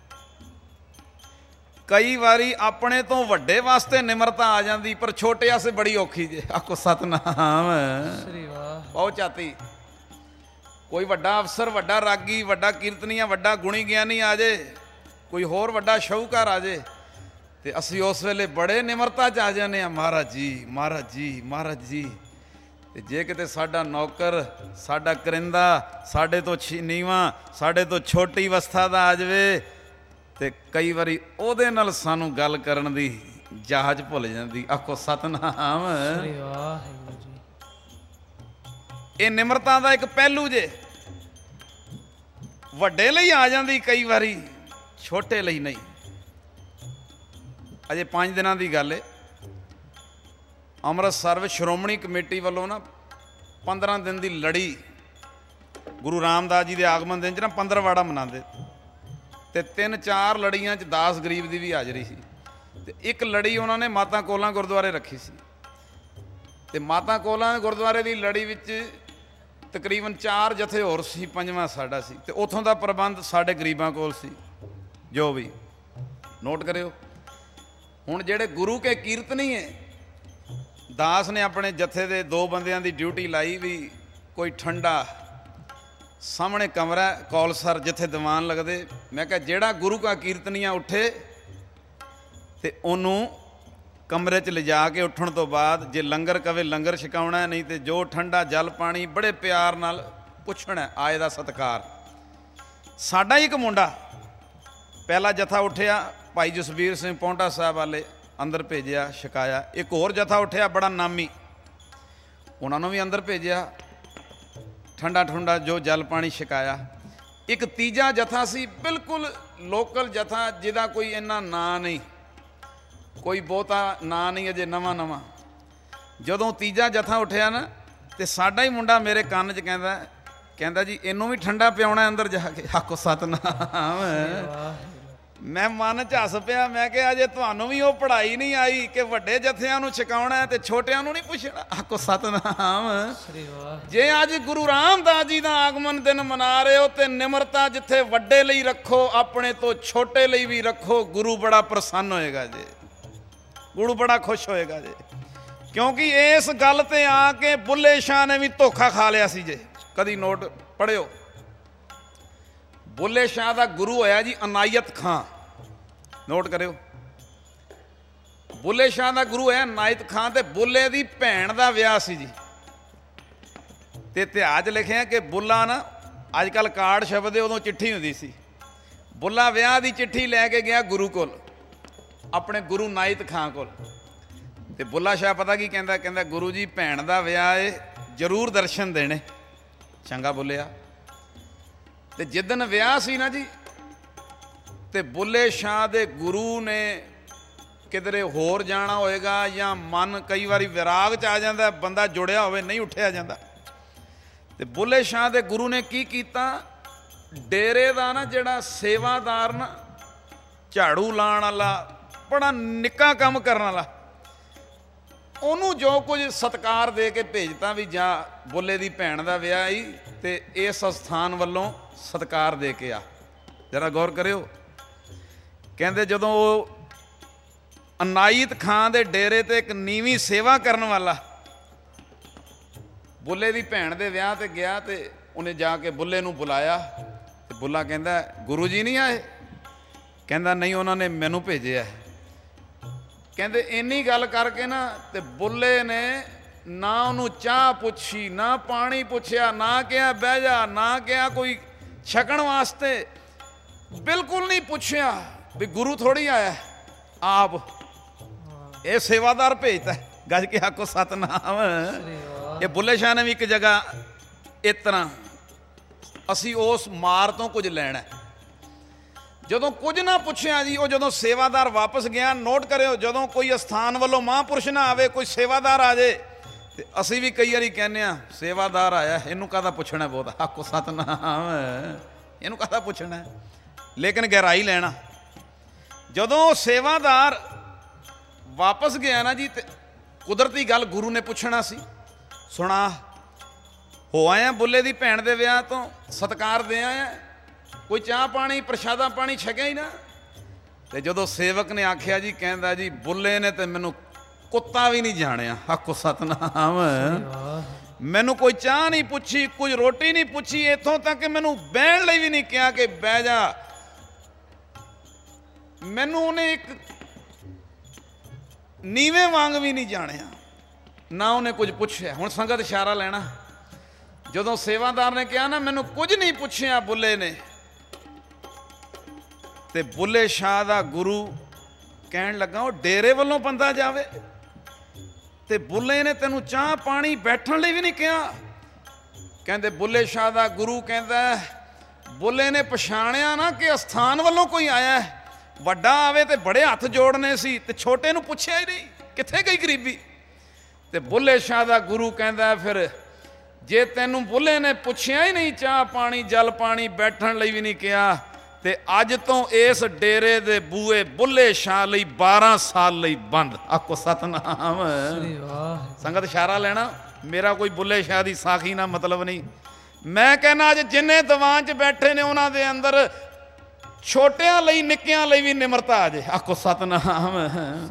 ਕਈ ਵਾਰੀ ਆਪਣੇ ਤੋਂ ਵੱਡੇ ਵਾਸਤੇ ਨਿਮਰਤਾ ਆ ਜਾਂਦੀ, ਪਰ ਛੋਟੇ ਵਾਸਤੇ ਬੜੀ ਔਖੀ ਜੇ। ਆਖੋ ਸਤਨਾਮ। ਸ੍ਰੀ ਵਾਹਿਗੁਰੂ। ਬਹੁਤ ਚਾਤੀ ਕੋਈ ਵੱਡਾ ਅਫਸਰ, ਵੱਡਾ ਰਾਗੀ, ਵੱਡਾ ਕੀਰਤਨੀਆ, ਵੱਡਾ ਗੁਣੀ ਗਿਆਨੀ ਆ ਜੇ, ਕੋਈ ਹੋਰ ਵੱਡਾ ਸ਼ਾਹੂਕਾਰ ਆ ਜੇ, ਤੇ ਅਸੀਂ ਉਸ ਵੇਲੇ ਬੜੇ ਨਿਮਰਤਾ 'ਚ ਆ ਜਾਂਦੇ ਹਾਂ, ਮਹਾਰਾਜ ਜੀ, ਮਹਾਰਾਜ ਜੀ, ਮਹਾਰਾਜ ਜੀ। ਤੇ ਜੇ ਕਿਤੇ ਸਾਡਾ ਨੌਕਰ, ਸਾਡਾ ਕਰਿੰਦਾ ਸਾਡੇ ਤੋਂ ਨੀਵਾਂ, ਸਾਡੇ ਤੋਂ ਛੋਟੀ ਅਵਸਥਾ ਦਾ ਆ ਜਾਵੇ, ਤੇ ਕਈ ਵਾਰੀ ਉਹਦੇ ਨਾਲ ਸਾਨੂੰ ਗੱਲ ਕਰਨ ਦੀ ਜਾਚ ਭੁੱਲ ਜਾਂਦੀ। ਆਖੋ ਸਤਨਾਮ। ਸ੍ਰੀ ਵਾਹਿਗੁਰੂ ਜੀ। ਇਹ ਨਿਮਰਤਾ ਦਾ ਇੱਕ ਪਹਿਲੂ ਜੇ। ਵੱਡੇ ਲਈ ਆ ਜਾਂਦੀ ਕਈ ਵਾਰੀ, ਛੋਟੇ ਲਈ ਨਹੀਂ। ਅਜੇ ਪੰਜ ਦਿਨਾਂ ਦੀ ਗੱਲ ਏ, ਅੰਮ੍ਰਿਤਸਰ ਵਿੱਚ ਸ਼੍ਰੋਮਣੀ ਕਮੇਟੀ ਵੱਲੋਂ ਨਾ ਪੰਦਰਾਂ ਦਿਨ ਦੀ ਲੜੀ, ਗੁਰੂ ਰਾਮਦਾਸ ਜੀ ਦੇ ਆਗਮਨ ਦਿਨ 'ਚ ਨਾ ਪੰਦਰਵਾੜਾ ਮਨਾਉਂਦੇ, ਤੇ ਤਿੰਨ ਚਾਰ ਲੜੀਆਂ 'ਚ ਦਾਸ ਗਰੀਬ ਦੀ ਵੀ ਹਾਜ਼ਰੀ ਸੀ। ਤੇ ਇੱਕ ਲੜੀ ਉਹਨਾਂ ਨੇ ਮਾਤਾ ਕੋਲਾਂ ਗੁਰਦੁਆਰੇ ਰੱਖੀ ਸੀ, ਤੇ ਮਾਤਾ ਕੋਲਾਂ ਗੁਰਦੁਆਰੇ ਦੀ ਲੜੀ ਵਿੱਚ ਤਕਰੀਬਨ ਚਾਰ ਜਥੇ ਹੋਰ ਸੀ, ਪੰਜਵਾਂ ਸਾਡਾ ਸੀ। ਤੇ ਉੱਥੋਂ ਦਾ ਪ੍ਰਬੰਧ ਸਾਡੇ ਗਰੀਬਾਂ ਕੋਲ ਸੀ। ਜੋ ਵੀ ਨੋਟ ਕਰਿਓ। ਹੁਣ ਜਿਹੜੇ ਗੁਰੂ ਕੇ ਕੀਰਤਨੀ ਹੈ, ਦਾਸ ਨੇ ਆਪਣੇ ਜਥੇ ਦੇ ਦੋ ਬੰਦਿਆਂ ਦੀ ਡਿਊਟੀ ਲਾਈ ਵੀ ਕੋਈ ਠੰਡਾ ਸਾਹਮਣੇ ਕਮਰਾ ਕੌਲਸਰ ਜਿੱਥੇ ਦੀਵਾਨ ਲੱਗਦੇ। ਮੈਂ ਕਿਹਾ ਜਿਹੜਾ ਗੁਰੂ ਕਾ ਕੀਰਤਨੀਆ ਉੱਠੇ ਤੇ ਉਹਨੂੰ ਕਮਰੇ 'ਚ ਲਿਜਾ ਕੇ ਉੱਠਣ ਤੋਂ ਬਾਅਦ ਜੇ ਲੰਗਰ ਕਵੇ ਲੰਗਰ ਛਕਾਉਣਾ, ਨਹੀਂ ਤੇ ਜੋ ਠੰਡਾ ਜਲ ਪਾਣੀ ਬੜੇ ਪਿਆਰ ਨਾਲ ਪੁੱਛਣਾ, ਆਏ ਦਾ ਸਤਿਕਾਰ। ਸਾਡਾ ਇੱਕ ਮੁੰਡਾ ਪਹਿਲਾ ਜਥਾ ਉੱਠਿਆ, ਭਾਈ ਜਸਬੀਰ ਸਿੰਘ ਪੌਂਟਾ ਸਾਹਿਬ ਵਾਲੇ, ਅੰਦਰ ਭੇਜਿਆ, ਛਕਾਇਆ। ਇੱਕ ਹੋਰ ਜਥਾ ਉੱਠਿਆ ਬੜਾ ਨਾਮੀ, ਉਹਨਾਂ ਨੂੰ ਵੀ ਅੰਦਰ ਭੇਜਿਆ, ਠੰਡਾ ਠੰਡਾ ਜੋ ਜਲ ਪਾਣੀ ਛਕਾਇਆ। ਇੱਕ ਤੀਜਾ ਜਥਾ ਸੀ ਬਿਲਕੁਲ ਲੋਕਲ ਜਥਾ, ਜਿਹਦਾ ਕੋਈ ਇੰਨਾ ਨਾਂ ਨਹੀਂ, ਕੋਈ ਬਹੁਤਾ ਨਾਂ ਨਹੀਂ, ਅਜੇ ਨਵਾਂ ਨਵਾਂ। ਜਦੋਂ ਤੀਜਾ ਜਥਾ ਉੱਠਿਆ ਨਾ, ਤੇ ਸਾਡਾ ਹੀ ਮੁੰਡਾ ਮੇਰੇ ਕੰਨ 'ਚ ਕਹਿੰਦਾ ਕਹਿੰਦਾ ਜੀ ਇਹਨੂੰ ਵੀ ਠੰਡਾ ਪਿਆਉਣਾ ਅੰਦਰ ਜਾ ਕੇ। ਆਖੋ ਸਤਨਾਮ। ਮੈਂ ਮਨ 'ਚ ਹੱਸ ਪਿਆ। ਮੈਂ ਕਿਹਾ ਜੇ ਤੁਹਾਨੂੰ ਵੀ ਉਹ ਪੜ੍ਹਾਈ ਨਹੀਂ ਆਈ ਕਿ ਵੱਡੇ ਜਥਿਆਂ ਨੂੰ ਛਕਾਉਣਾ ਤੇ ਛੋਟਿਆਂ ਨੂੰ ਨਹੀਂ ਪੁੱਛਣਾ। ਆਖੋ ਸਤਨਾਮ। ਜੇ ਅੱਜ ਗੁਰੂ ਰਾਮਦਾਸ ਜੀ ਦਾ ਆਗਮਨ ਦਿਨ ਮਨਾ ਰਹੇ ਹੋ, ਤੇ ਨਿਮਰਤਾ ਜਿੱਥੇ ਵੱਡੇ ਲਈ ਰੱਖੋ, ਆਪਣੇ ਤੋਂ ਛੋਟੇ ਲਈ ਵੀ ਰੱਖੋ। ਗੁਰੂ ਬੜਾ ਪ੍ਰਸੰਨ ਹੋਏਗਾ ਜੇ, ਗੁਰੂ ਬੜਾ ਖੁਸ਼ ਹੋਏਗਾ ਜੇ। ਕਿਉਂਕਿ ਇਸ ਗੱਲ ਤੇ ਆ ਕੇ ਬੁੱਲੇ ਸ਼ਾਹ ਨੇ ਵੀ ਧੋਖਾ ਖਾ ਲਿਆ ਸੀ ਜੇ। ਕਦੀ ਨੋਟ ਪੜ੍ਹਿਓ, ਬੁੱਲੇ ਸ਼ਾਹ ਦਾ ਗੁਰੂ ਹੋਇਆ ਜੀ ਅਨਾਇਤ ਖਾਂ। ਨੋਟ ਕਰਿਓ, ਬੁੱਲੇ ਸ਼ਾਹ ਦਾ ਗੁਰੂ ਹੋਇਆ ਅਨਾਇਤ ਖਾਂ, ਤੇ ਬੁੱਲੇ ਦੀ ਭੈਣ ਦਾ ਵਿਆਹ ਸੀ ਜੀ। ਤੇ ਇਤਿਹਾਸ 'ਚ ਲਿਖਿਆ ਕਿ ਬੁੱਲਾ ਨਾ, ਅੱਜ ਕੱਲ੍ਹ ਕਾਰਡ ਸ਼ਬਦ ਹੈ, ਉਦੋਂ ਚਿੱਠੀ ਹੁੰਦੀ ਸੀ। ਬੁੱਲਾ ਵਿਆਹ ਦੀ ਚਿੱਠੀ ਲੈ ਕੇ ਗਿਆ ਗੁਰੂ ਕੋਲ, ਆਪਣੇ ਗੁਰੂ ਨਾਇਤ ਖਾਂ ਕੋਲ। ਤੇ ਬੁੱਲਾ ਸ਼ਾਹ ਪਤਾ ਕੀ ਕਹਿੰਦਾ? ਕਹਿੰਦਾ ਗੁਰੂ ਜੀ ਭੈਣ ਦਾ ਵਿਆਹ ਏ, ਜ਼ਰੂਰ ਦਰਸ਼ਨ ਦੇਣੇ। ਚੰਗਾ ਬੋਲਿਆ। ਤੇ ਜਿੱਦਣ ਵਿਆਹ ਸੀ ਨਾ ਜੀ, ਤੇ ਬੁੱਲੇ ਸ਼ਾਹ ਦੇ ਗੁਰੂ ਨੇ ਕਿਧਰੇ ਹੋਰ ਜਾਣਾ ਹੋਏਗਾ, ਜਾਂ ਮਨ ਕਈ ਵਾਰੀ ਵਿਰਾਗ 'ਚ ਆ ਜਾਂਦਾ, ਬੰਦਾ ਜੁੜਿਆ ਹੋਵੇ ਨਹੀਂ ਉੱਠਿਆ ਜਾਂਦਾ। ਤੇ ਬੁੱਲੇ ਸ਼ਾਹ ਦੇ ਗੁਰੂ ਨੇ ਕੀ ਕੀਤਾ? ਡੇਰੇ ਦਾ ਨਾ ਜਿਹੜਾ ਸੇਵਾਦਾਰ ਨਾ, ਝਾੜੂ ਲਾਉਣ ਵਾਲਾ, ਬੜਾ ਨਿੱਕਾ ਕੰਮ ਕਰਨ ਵਾਲਾ, ਉਹਨੂੰ ਜੋ ਕੁਝ ਸਤਿਕਾਰ ਦੇ ਕੇ ਭੇਜਤਾ ਵੀ ਜਾਂ ਬੁੱਲੇ ਦੀ ਭੈਣ ਦਾ ਵਿਆਹ ਹੀ, ਤੇ ਇਸ ਸਥਾਨ ਵੱਲੋਂ ਸਤਿਕਾਰ ਦੇ ਕੇ ਆ। ਜਰਾ ਗੌਰ ਕਰਿਓ। ਕਹਿੰਦੇ ਜਦੋਂ ਉਹ ਅਨਾਇਤ ਖਾਂ ਦੇ ਡੇਰੇ ਤੇ ਇੱਕ ਨੀਵੀਂ ਸੇਵਾ ਕਰਨ ਵਾਲਾ ਬੁੱਲੇ ਦੀ ਭੈਣ ਦੇ ਵਿਆਹ ਤੇ ਗਿਆ, ਤੇ ਉਹਨੇ ਜਾ ਕੇ ਬੁੱਲੇ ਨੂੰ ਬੁਲਾਇਆ। ਤੇ ਬੁੱਲਾ ਕਹਿੰਦਾ ਗੁਰੂ ਜੀ ਨਹੀਂ ਆਏ? ਕਹਿੰਦਾ ਨਹੀਂ, ਉਹਨਾਂ ਨੇ ਮੈਨੂੰ ਭੇਜਿਆ। ਕਹਿੰਦੇ ਇੰਨੀ ਗੱਲ ਕਰਕੇ ਨਾ, ਤੇ ਬੁੱਲੇ ਨੇ ਨਾ ਉਹਨੂੰ ਚਾਹ ਪੁੱਛੀ, ਨਾ ਪਾਣੀ ਪੁੱਛਿਆ, ਨਾ ਕਿਹਾ ਬਹਿ ਜਾ, ਨਾ ਕਿਹਾ ਕੋਈ ਛਕਣ ਵਾਸਤੇ, ਬਿਲਕੁਲ ਨਹੀਂ ਪੁੱਛਿਆ ਵੀ ਗੁਰੂ ਥੋੜੀ ਆਇਆ, ਆਪ ਇਹ ਸੇਵਾਦਾਰ ਭੇਜਦਾ। ਗੱਜ ਕੇ ਆਖੋ ਸਤਨਾਮ। ਇਹ ਬੁੱਲੇ ਸ਼ਾਹ ਨੇ ਵੀ ਇੱਕ ਜਗ੍ਹਾ ਇਸ ਤਰ੍ਹਾਂ, ਅਸੀਂ ਉਸ ਮਾਰ ਤੋਂ ਕੁਝ ਲੈਣਾ। ਜਦੋਂ ਕੁਝ ਨਾ ਪੁੱਛਿਆ ਜੀ, ਉਹ ਜਦੋਂ ਸੇਵਾਦਾਰ ਵਾਪਸ ਗਿਆ, ਨੋਟ ਕਰਿਓ, ਜਦੋਂ ਕੋਈ ਅਸਥਾਨ ਵੱਲੋਂ ਮਹਾਂਪੁਰਸ਼ ਨਾ ਆਵੇ, ਕੋਈ ਸੇਵਾਦਾਰ ਆ ਜੇ, ਤੇ ਅਸੀਂ ਵੀ ਕਈ ਵਾਰੀ ਕਹਿੰਦੇ ਆ ਸੇਵਾਦਾਰ ਆਇਆ, ਇਹਨੂੰ ਕਾਹਦਾ ਪੁੱਛਣਾ, ਬਹੁਤ ਆਖੋ ਸਤਨਾਮ, ਇਹਨੂੰ ਕਾਹਦਾ ਪੁੱਛਣਾ, ਲੇਕਿਨ ਗਹਿਰਾਈ ਲੈਣਾ। ਜਦੋਂ ਸੇਵਾਦਾਰ ਵਾਪਸ ਗਿਆ ਨਾ ਜੀ, ਤੇ ਕੁਦਰਤੀ ਗੱਲ ਗੁਰੂ ਨੇ ਪੁੱਛਣਾ ਸੀ, ਸੁਣਾ ਹੋ ਆਇਆ ਬੁੱਲੇ ਦੀ ਭੈਣ ਦੇ ਵਿਆਹ ਤੋਂ, ਸਤਿਕਾਰ ਦੇ ਆਇਆ, ਕੋਈ ਚਾਹ ਪਾਣੀ ਪ੍ਰਸ਼ਾਦਾ ਪਾਣੀ ਛਕਿਆ ਹੀ ਨਾ। ਤੇ ਜਦੋਂ ਸੇਵਕ ਨੇ ਆਖਿਆ ਜੀ, ਕਹਿੰਦਾ ਜੀ ਬੁੱਲੇ ਨੇ ਤੇ ਮੈਨੂੰ ਕੁੱਤਾ ਵੀ ਨਹੀਂ ਜਾਣਿਆ, ਆਖੋ ਸਤਨਾਮ, ਮੈਨੂੰ ਕੋਈ ਚਾਹ ਨਹੀਂ ਪੁੱਛੀ, ਕੁਝ ਰੋਟੀ ਨਹੀਂ ਪੁੱਛੀ, ਇੱਥੋਂ ਤੱਕ ਮੈਨੂੰ ਬਹਿਣ ਲਈ ਵੀ ਨਹੀਂ ਕਿਹਾ ਕਿ ਬਹਿ ਜਾ। ਮੈਨੂੰ ਉਹਨੇ ਇੱਕ ਨੀਵੇਂ ਵਾਂਗ ਵੀ ਨਹੀਂ ਜਾਣਿਆ, ਨਾ ਉਹਨੇ ਕੁਝ ਪੁੱਛਿਆ। ਹੁਣ ਸੰਗਤ ਇਸ਼ਾਰਾ ਲੈਣਾ, ਜਦੋਂ ਸੇਵਾਦਾਰ ਨੇ ਕਿਹਾ ਨਾ ਮੈਨੂੰ ਕੁਝ ਨਹੀਂ ਪੁੱਛਿਆ ਬੁੱਲੇ ਨੇ, ਤੇ ਬੁੱਲੇ ਸ਼ਾਹ ਦਾ ਗੁਰੂ ਕਹਿਣ ਲੱਗਾ ਉਹ ਡੇਰੇ ਵੱਲੋਂ ਬੰਦਾ ਜਾਵੇ, ਤੇ ਬੁੱਲੇ ਨੇ ਤੈਨੂੰ ਚਾਹ ਪਾਣੀ ਬੈਠਣ ਲਈ ਵੀ ਨਹੀਂ ਕਿਹਾ। ਕਹਿੰਦੇ ਬੁੱਲੇ ਸ਼ਾਹ ਦਾ ਗੁਰੂ ਕਹਿੰਦਾ ਬੁੱਲੇ ਨੇ ਪਛਾਣਿਆ ਨਾ ਕਿ ਅਸਥਾਨ ਵੱਲੋਂ ਕੋਈ ਆਇਆ, ਵੱਡਾ ਆਵੇ ਤੇ ਬੜੇ ਹੱਥ ਜੋੜਨੇ ਸੀ, ਤੇ ਛੋਟੇ ਨੂੰ ਪੁੱਛਿਆ ਹੀ ਨਹੀਂ, ਕਿੱਥੇ ਗਈ ਗਰੀਬੀ। ਤੇ ਬੁੱਲੇ ਸ਼ਾਹ ਦਾ ਗੁਰੂ ਕਹਿੰਦਾ ਫਿਰ ਜੇ ਤੈਨੂੰ ਬੁੱਲੇ ਨੇ ਪੁੱਛਿਆ ਹੀ ਨਹੀਂ, ਚਾਹ ਪਾਣੀ ਜਲ ਪਾਣੀ ਬੈਠਣ ਲਈ ਵੀ ਨਹੀਂ ਕਿਹਾ, ਤੇ ਅੱਜ ਤੋਂ ਇਸ ਡੇਰੇ ਦੇ ਬੂਹੇ ਬੁੱਲੇ ਸ਼ਾਹ ਲਈ ਬਾਰਾਂ ਸਾਲ ਲਈ ਬੰਦ, ਆਖੋ ਸਤਨਾਮ। ਸੰਗਤ ਇਸ਼ਾਰਾ ਲੈਣਾ, ਮੇਰਾ ਕੋਈ ਬੁੱਲੇ ਸ਼ਾਹ ਦੀ ਸਾਖੀ ਨਾਲ ਮਤਲਬ ਨਹੀਂ। ਮੈਂ ਕਹਿੰਦਾ ਅੱਜ ਜਿੰਨੇ ਦੀਵਾਨ 'ਚ ਬੈਠੇ ਨੇ ਉਹਨਾਂ ਦੇ ਅੰਦਰ ਛੋਟਿਆਂ ਲਈ ਨਿੱਕਿਆਂ ਲਈ ਵੀ ਨਿਮਰਤਾ ਆ ਜੇ, ਆਖੋ ਸਤਨਾਮ।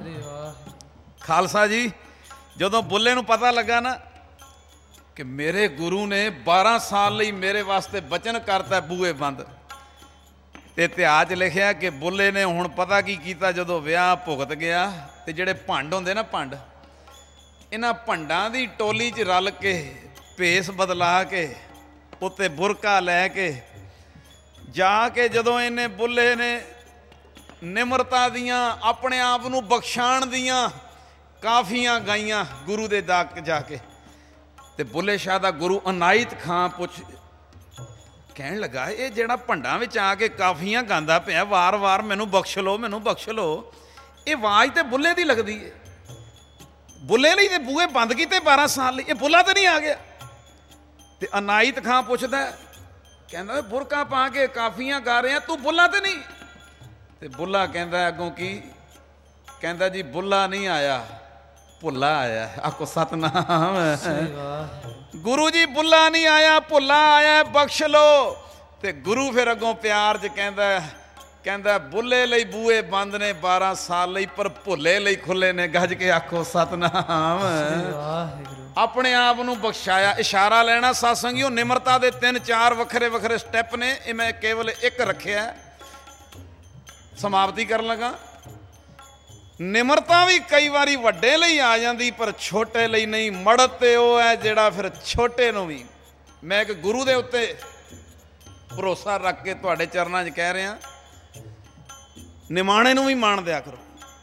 ਖਾਲਸਾ ਜੀ, ਜਦੋਂ ਬੁੱਲੇ ਨੂੰ ਪਤਾ ਲੱਗਾ ਨਾ ਕਿ ਮੇਰੇ ਗੁਰੂ ਨੇ ਬਾਰਾਂ ਸਾਲ ਲਈ ਮੇਰੇ ਵਾਸਤੇ ਬਚਨ ਕਰਤਾ ਬੂਹੇ ਬੰਦ, ਤੇ ਇਤਿਹਾਸ 'ਚ ਲਿਖਿਆ ਕਿ ਬੁੱਲੇ ਨੇ ਹੁਣ ਪਤਾ ਕੀ ਕੀਤਾ, ਜਦੋਂ ਵਿਆਹ ਭੁਗਤ ਗਿਆ, ਤੇ ਜਿਹੜੇ ਭੰਡ ਹੁੰਦੇ ਨਾ ਭੰਡ, ਇਹਨਾਂ ਭੰਡਾਂ ਦੀ ਟੋਲੀ 'ਚ ਰਲ ਕੇ ਭੇਸ ਬਦਲਾ ਕੇ ਉੱਤੇ ਬੁਰਕਾ ਲੈ ਕੇ ਜਾ ਕੇ ਜਦੋਂ ਇਹਨੇ ਬੁੱਲੇ ਨੇ ਨਿਮਰਤਾ ਦੀਆਂ ਆਪਣੇ ਆਪ ਨੂੰ ਬਖਸ਼ਾਣ ਦੀਆਂ ਕਾਫੀਆਂ ਗਾਈਆਂ ਗੁਰੂ ਦੇ ਦਾਕ ਜਾ ਕੇ, ਤੇ ਬੁੱਲੇ ਸ਼ਾਹ ਦਾ ਗੁਰੂ ਅਨਾਇਤ ਖਾਂ ਪੁੱਛ ਕਹਿਣ ਲੱਗਾ ਇਹ ਜਿਹੜਾ ਭੰਡਾਂ ਵਿੱਚ ਆ ਕੇ ਕਾਫੀਆਂ ਗਾਉਂਦਾ ਪਿਆ ਵਾਰ-ਵਾਰ ਮੈਨੂੰ ਬਖਸ਼ ਲਓ ਮੈਨੂੰ ਬਖਸ਼ ਲਓ, ਇਹ ਆਵਾਜ਼ ਤੇ ਬੁੱਲੇ ਦੀ ਲੱਗਦੀ ਹੈ। ਬੁੱਲੇ ਲਈ ਤੇ ਬੂਹੇ ਬੰਦ ਕੀਤੇ ਬਾਰਾਂ ਸਾਲ ਲਈ, ਇਹ ਬੁੱਲਾ ਤਾਂ ਨਹੀਂ ਆ ਗਿਆ। ਤੇ ਅਨਾਇਤ ਖਾਂ ਪੁੱਛਦਾ, ਕਹਿੰਦਾ ਬੁਰਕਾ ਪਾ ਕੇ ਕਾਫੀਆਂ ਗਾ ਰਿਹਾ, ਤੂੰ ਬੁੱਲਾ ਤੇ ਨਹੀਂ। ਤੇ ਬੁੱਲਾ ਕਹਿੰਦਾ ਅੱਗੋਂ ਕੀ, ਕਹਿੰਦਾ ਜੀ ਬੁੱਲਾ ਨਹੀਂ ਆਇਆ, ਭੁੱਲਾ ਆਇਆ, ਆਖੋ ਸਤਨਾਮ। ਗੁਰੂ ਜੀ ਬੁੱਲਾ ਨਹੀਂ ਆਇਆ, ਭੁੱਲਾ ਆਇਆ, ਬਖਸ਼ ਲੋ। ਤੇ ਗੁਰੂ ਫਿਰ ਅੱਗੋਂ ਪਿਆਰ 'ਚ ਕਹਿੰਦਾ ਕਹਿੰਦਾ ਬੁੱਲੇ ਲਈ ਬੂਹੇ ਬੰਦ ਨੇ ਬਾਰਾਂ ਸਾਲ ਲਈ, ਪਰ ਭੁੱਲੇ ਲਈ ਖੁੱਲੇ ਨੇ, ਗੱਜ ਕੇ ਆਖੋ ਸਤਨਾਮ। ਆਪਣੇ ਆਪ ਨੂੰ ਬਖਸ਼ਾਇਆ। ਇਸ਼ਾਰਾ ਲੈਣਾ ਸਤਸੰਗੀਓ, ਨਿਮਰਤਾ ਦੇ ਤਿੰਨ ਚਾਰ ਵੱਖਰੇ ਵੱਖਰੇ ਸਟੈਪ ਨੇ, ਇਹ ਮੈਂ ਕੇਵਲ ਇੱਕ ਰੱਖਿਆ, ਸਮਾਪਤੀ ਕਰਨ ਲੱਗਾ। ਨਿਮਰਤਾ ਵੀ ਕਈ ਵਾਰੀ ਵੱਡੇ ਲਈ ਆ ਜਾਂਦੀ, ਪਰ ਛੋਟੇ ਲਈ ਨਹੀਂ। ਮੜ੍ਹਤ ਤੇ ਉਹ ਹੈ ਜਿਹੜਾ ਫਿਰ ਛੋਟੇ ਨੂੰ ਵੀ। ਮੈਂ ਇੱਕ ਗੁਰੂ ਦੇ ਉੱਤੇ ਭਰੋਸਾ ਰੱਖ ਕੇ ਤੁਹਾਡੇ ਚਰਨਾਂ 'ਚ ਕਹਿ ਰਿਹਾ, ਨਿਮਾਣੇ ਨੂੰ ਵੀ ਮਾਣ ਦਿਆ ਕਰੋ।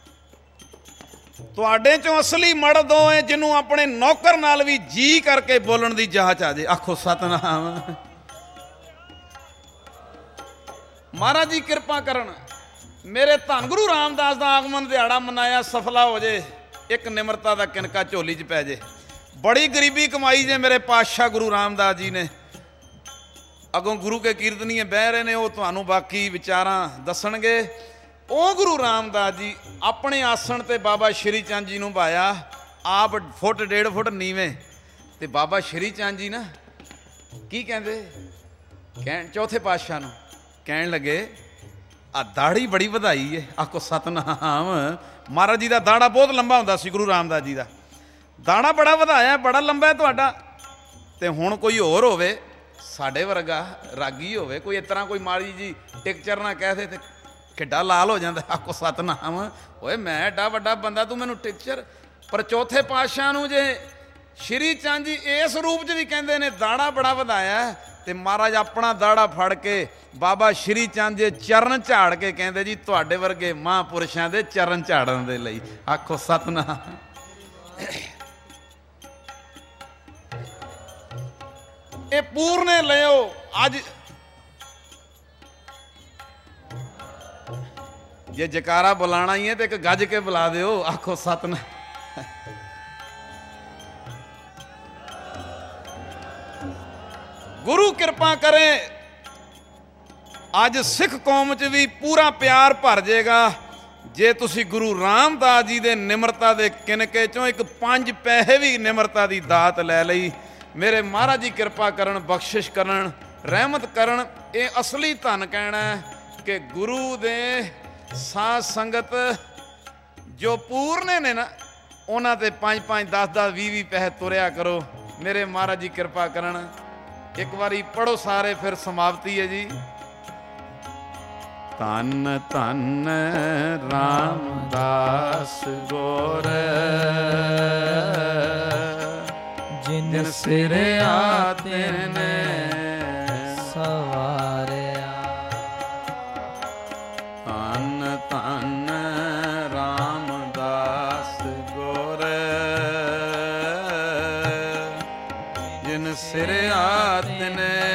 ਤੁਹਾਡੇ ਚੋਂ ਅਸਲੀ ਮੜ੍ਹਤ ਉਹ ਹੈ ਜਿਹਨੂੰ ਆਪਣੇ ਨੌਕਰ ਨਾਲ ਵੀ ਜੀ ਕਰਕੇ ਬੋਲਣ ਦੀ ਜਾਚ ਆ ਜੇ, ਆਖੋ ਸਤਨਾਮ। ਮਹਾਰਾਜ ਜੀ ਕਿਰਪਾ ਕਰਨ, ਮੇਰੇ ਧੰਨ ਗੁਰੂ ਰਾਮਦਾਸ ਦਾ ਆਗਮਨ ਦਿਹਾੜਾ ਮਨਾਇਆ, ਸਫਲਾ ਹੋ ਜੇ, ਇੱਕ ਨਿਮਰਤਾ ਦਾ ਕਿਨਕਾ ਝੋਲੀ 'ਚ ਪੈ ਜੇ। ਬੜੀ ਗਰੀਬੀ ਕਮਾਈ ਜੇ ਮੇਰੇ ਪਾਤਸ਼ਾਹ ਗੁਰੂ ਰਾਮਦਾਸ ਜੀ ਨੇ। ਅੱਗੋਂ ਗੁਰੂ ਕੇ ਕੀਰਤਨੀਏ ਬਹਿ ਰਹੇ ਨੇ, ਉਹ ਤੁਹਾਨੂੰ ਬਾਕੀ ਵਿਚਾਰਾਂ ਦੱਸਣਗੇ। ਉਹ ਗੁਰੂ ਰਾਮਦਾਸ ਜੀ ਆਪਣੇ ਆਸਣ ਤੇ ਬਾਬਾ ਸ਼੍ਰੀ ਚੰਦ ਜੀ ਨੂੰ ਭਾਇਆ, ਆਪ ਫੁੱਟ ਡੇਢ ਫੁੱਟ ਨੀਵੇਂ, ਤੇ ਬਾਬਾ ਸ਼੍ਰੀ ਚੰਦ ਜੀ ਨਾ ਕੀ ਕਹਿੰਦੇ, ਕਹਿਣ ਚੌਥੇ ਪਾਤਸ਼ਾਹ ਨੂੰ ਕਹਿਣ ਲੱਗੇ ਆ ਦਾੜੀ ਬੜੀ ਵਧਾਈ ਹੈ, ਆਖੋ ਸਤਨਾਮ। ਮਹਾਰਾਜ ਜੀ ਦਾ ਦਾੜਾ ਬਹੁਤ ਲੰਬਾ ਹੁੰਦਾ ਸੀ, ਗੁਰੂ ਰਾਮਦਾਸ ਜੀ ਦਾ ਦਾੜਾ ਬੜਾ ਵਧਾਇਆ, ਬੜਾ ਲੰਬਾ ਹੈ ਤੁਹਾਡਾ। ਤੇ ਹੁਣ ਕੋਈ ਹੋਰ ਹੋਵੇ ਸਾਡੇ ਵਰਗਾ ਰਾਗੀ ਹੋਵੇ, ਕੋਈ ਇਸ ਤਰ੍ਹਾਂ ਕੋਈ ਮਾੜੀ ਜੀ ਟਿਕਚਰ ਨਾ ਕਹਿ ਦੇ ਤੇ ਕਿੱਡਾ ਲਾਲ ਹੋ ਜਾਂਦਾ, ਆਖੋ ਸਤਨਾਮ। ਓਏ ਮੈਂ ਐਡਾ ਵੱਡਾ ਬੰਦਾ, ਤੂੰ ਮੈਨੂੰ ਟਿਕਚਰ। ਪਰ ਚੌਥੇ ਪਾਤਸ਼ਾਹ ਨੂੰ ਜੇ ਸ਼੍ਰੀ ਚੰਦ ਜੀ ਇਸ ਰੂਪ 'ਚ ਵੀ ਕਹਿੰਦੇ ਨੇ ਦਾੜਾ ਬੜਾ ਵਧਾਇਆ, ਤੇ ਮਹਾਰਾਜ ਆਪਣਾ ਦਾੜਾ ਫੜ ਕੇ ਬਾਬਾ ਸ਼੍ਰੀ ਚੰਦ ਦੇ ਚਰਨ ਝਾੜ ਕੇ ਕਹਿੰਦੇ ਜੀ ਤੁਹਾਡੇ ਵਰਗੇ ਮਹਾਂਪੁਰਸ਼ਾਂ ਦੇ ਚਰਨ ਝਾੜਨ ਦੇ ਲਈ, ਆਖੋ ਸਤਨਾਮ। ਇਹ ਪੂਰਨੇ ਲਿਓ। ਅੱਜ ਜੇ ਜਕਾਰਾ ਬੁਲਾਣਾ ਹੀ ਹੈ ਤੇ ਇੱਕ ਗੱਜ ਕੇ ਬੁਲਾ ਦਿਓ, ਆਖੋ ਸਤਿਨਾਮ। ਗੁਰੂ ਕਿਰਪਾ ਕਰੇ ਅੱਜ ਸਿੱਖ ਕੌਮ 'ਚ ਵੀ ਪੂਰਾ ਪਿਆਰ ਭਰ ਜਾਏਗਾ ਜੇ ਤੁਸੀਂ ਗੁਰੂ ਰਾਮਦਾਸ ਜੀ ਦੇ ਨਿਮਰਤਾ ਦੇ ਕਿਨਕੇ ਚੋਂ ਇੱਕ ਪੰਜ ਪੈਸੇ ਵੀ ਨਿਮਰਤਾ ਦੀ ਦਾਤ ਲੈ ਲਈ। ਮੇਰੇ ਮਹਾਰਾਜ ਜੀ ਕਿਰਪਾ ਕਰਨ, ਬਖਸ਼ਿਸ਼ ਕਰਨ, ਰਹਿਮਤ ਕਰਨ। ਇਹ ਅਸਲੀ ਧਨ ਕਹਿਣਾ ਕਿ ਗੁਰੂ ਦੇ ਸਾਧ ਸੰਗਤ ਜੋ ਪੂਰਨੇ ਨੇ ਨਾ, ਉਹਨਾਂ ਤੇ ਪੰਜ ਪੰਜ ਦਸ ਦਸ ਵੀਹ ਵੀਹ ਪੈਸੇ ਤੁਰਿਆ ਕਰੋ। ਮੇਰੇ ਮਹਾਰਾਜ ਜੀ ਕਿਰਪਾ ਕਰਨ। ਇੱਕ ਵਾਰੀ ਪੜੋ ਸਾਰੇ, ਫਿਰ ਸਮਾਪਤੀ ਹੈ ਜੀ। ਧੰਨ ਧੰਨ ਰਾਮਦਾਸ ਗੁਰ, ਜਿਨ ਸਿਰ ਆਤਿਨ ਸਵਾਰਿਆ। ਧੰਨ ਧੰਨ ਰਾਮਦਾਸ ਗੁਰ, ਜਿਨ ਸਿਰ ਆਤਿਨ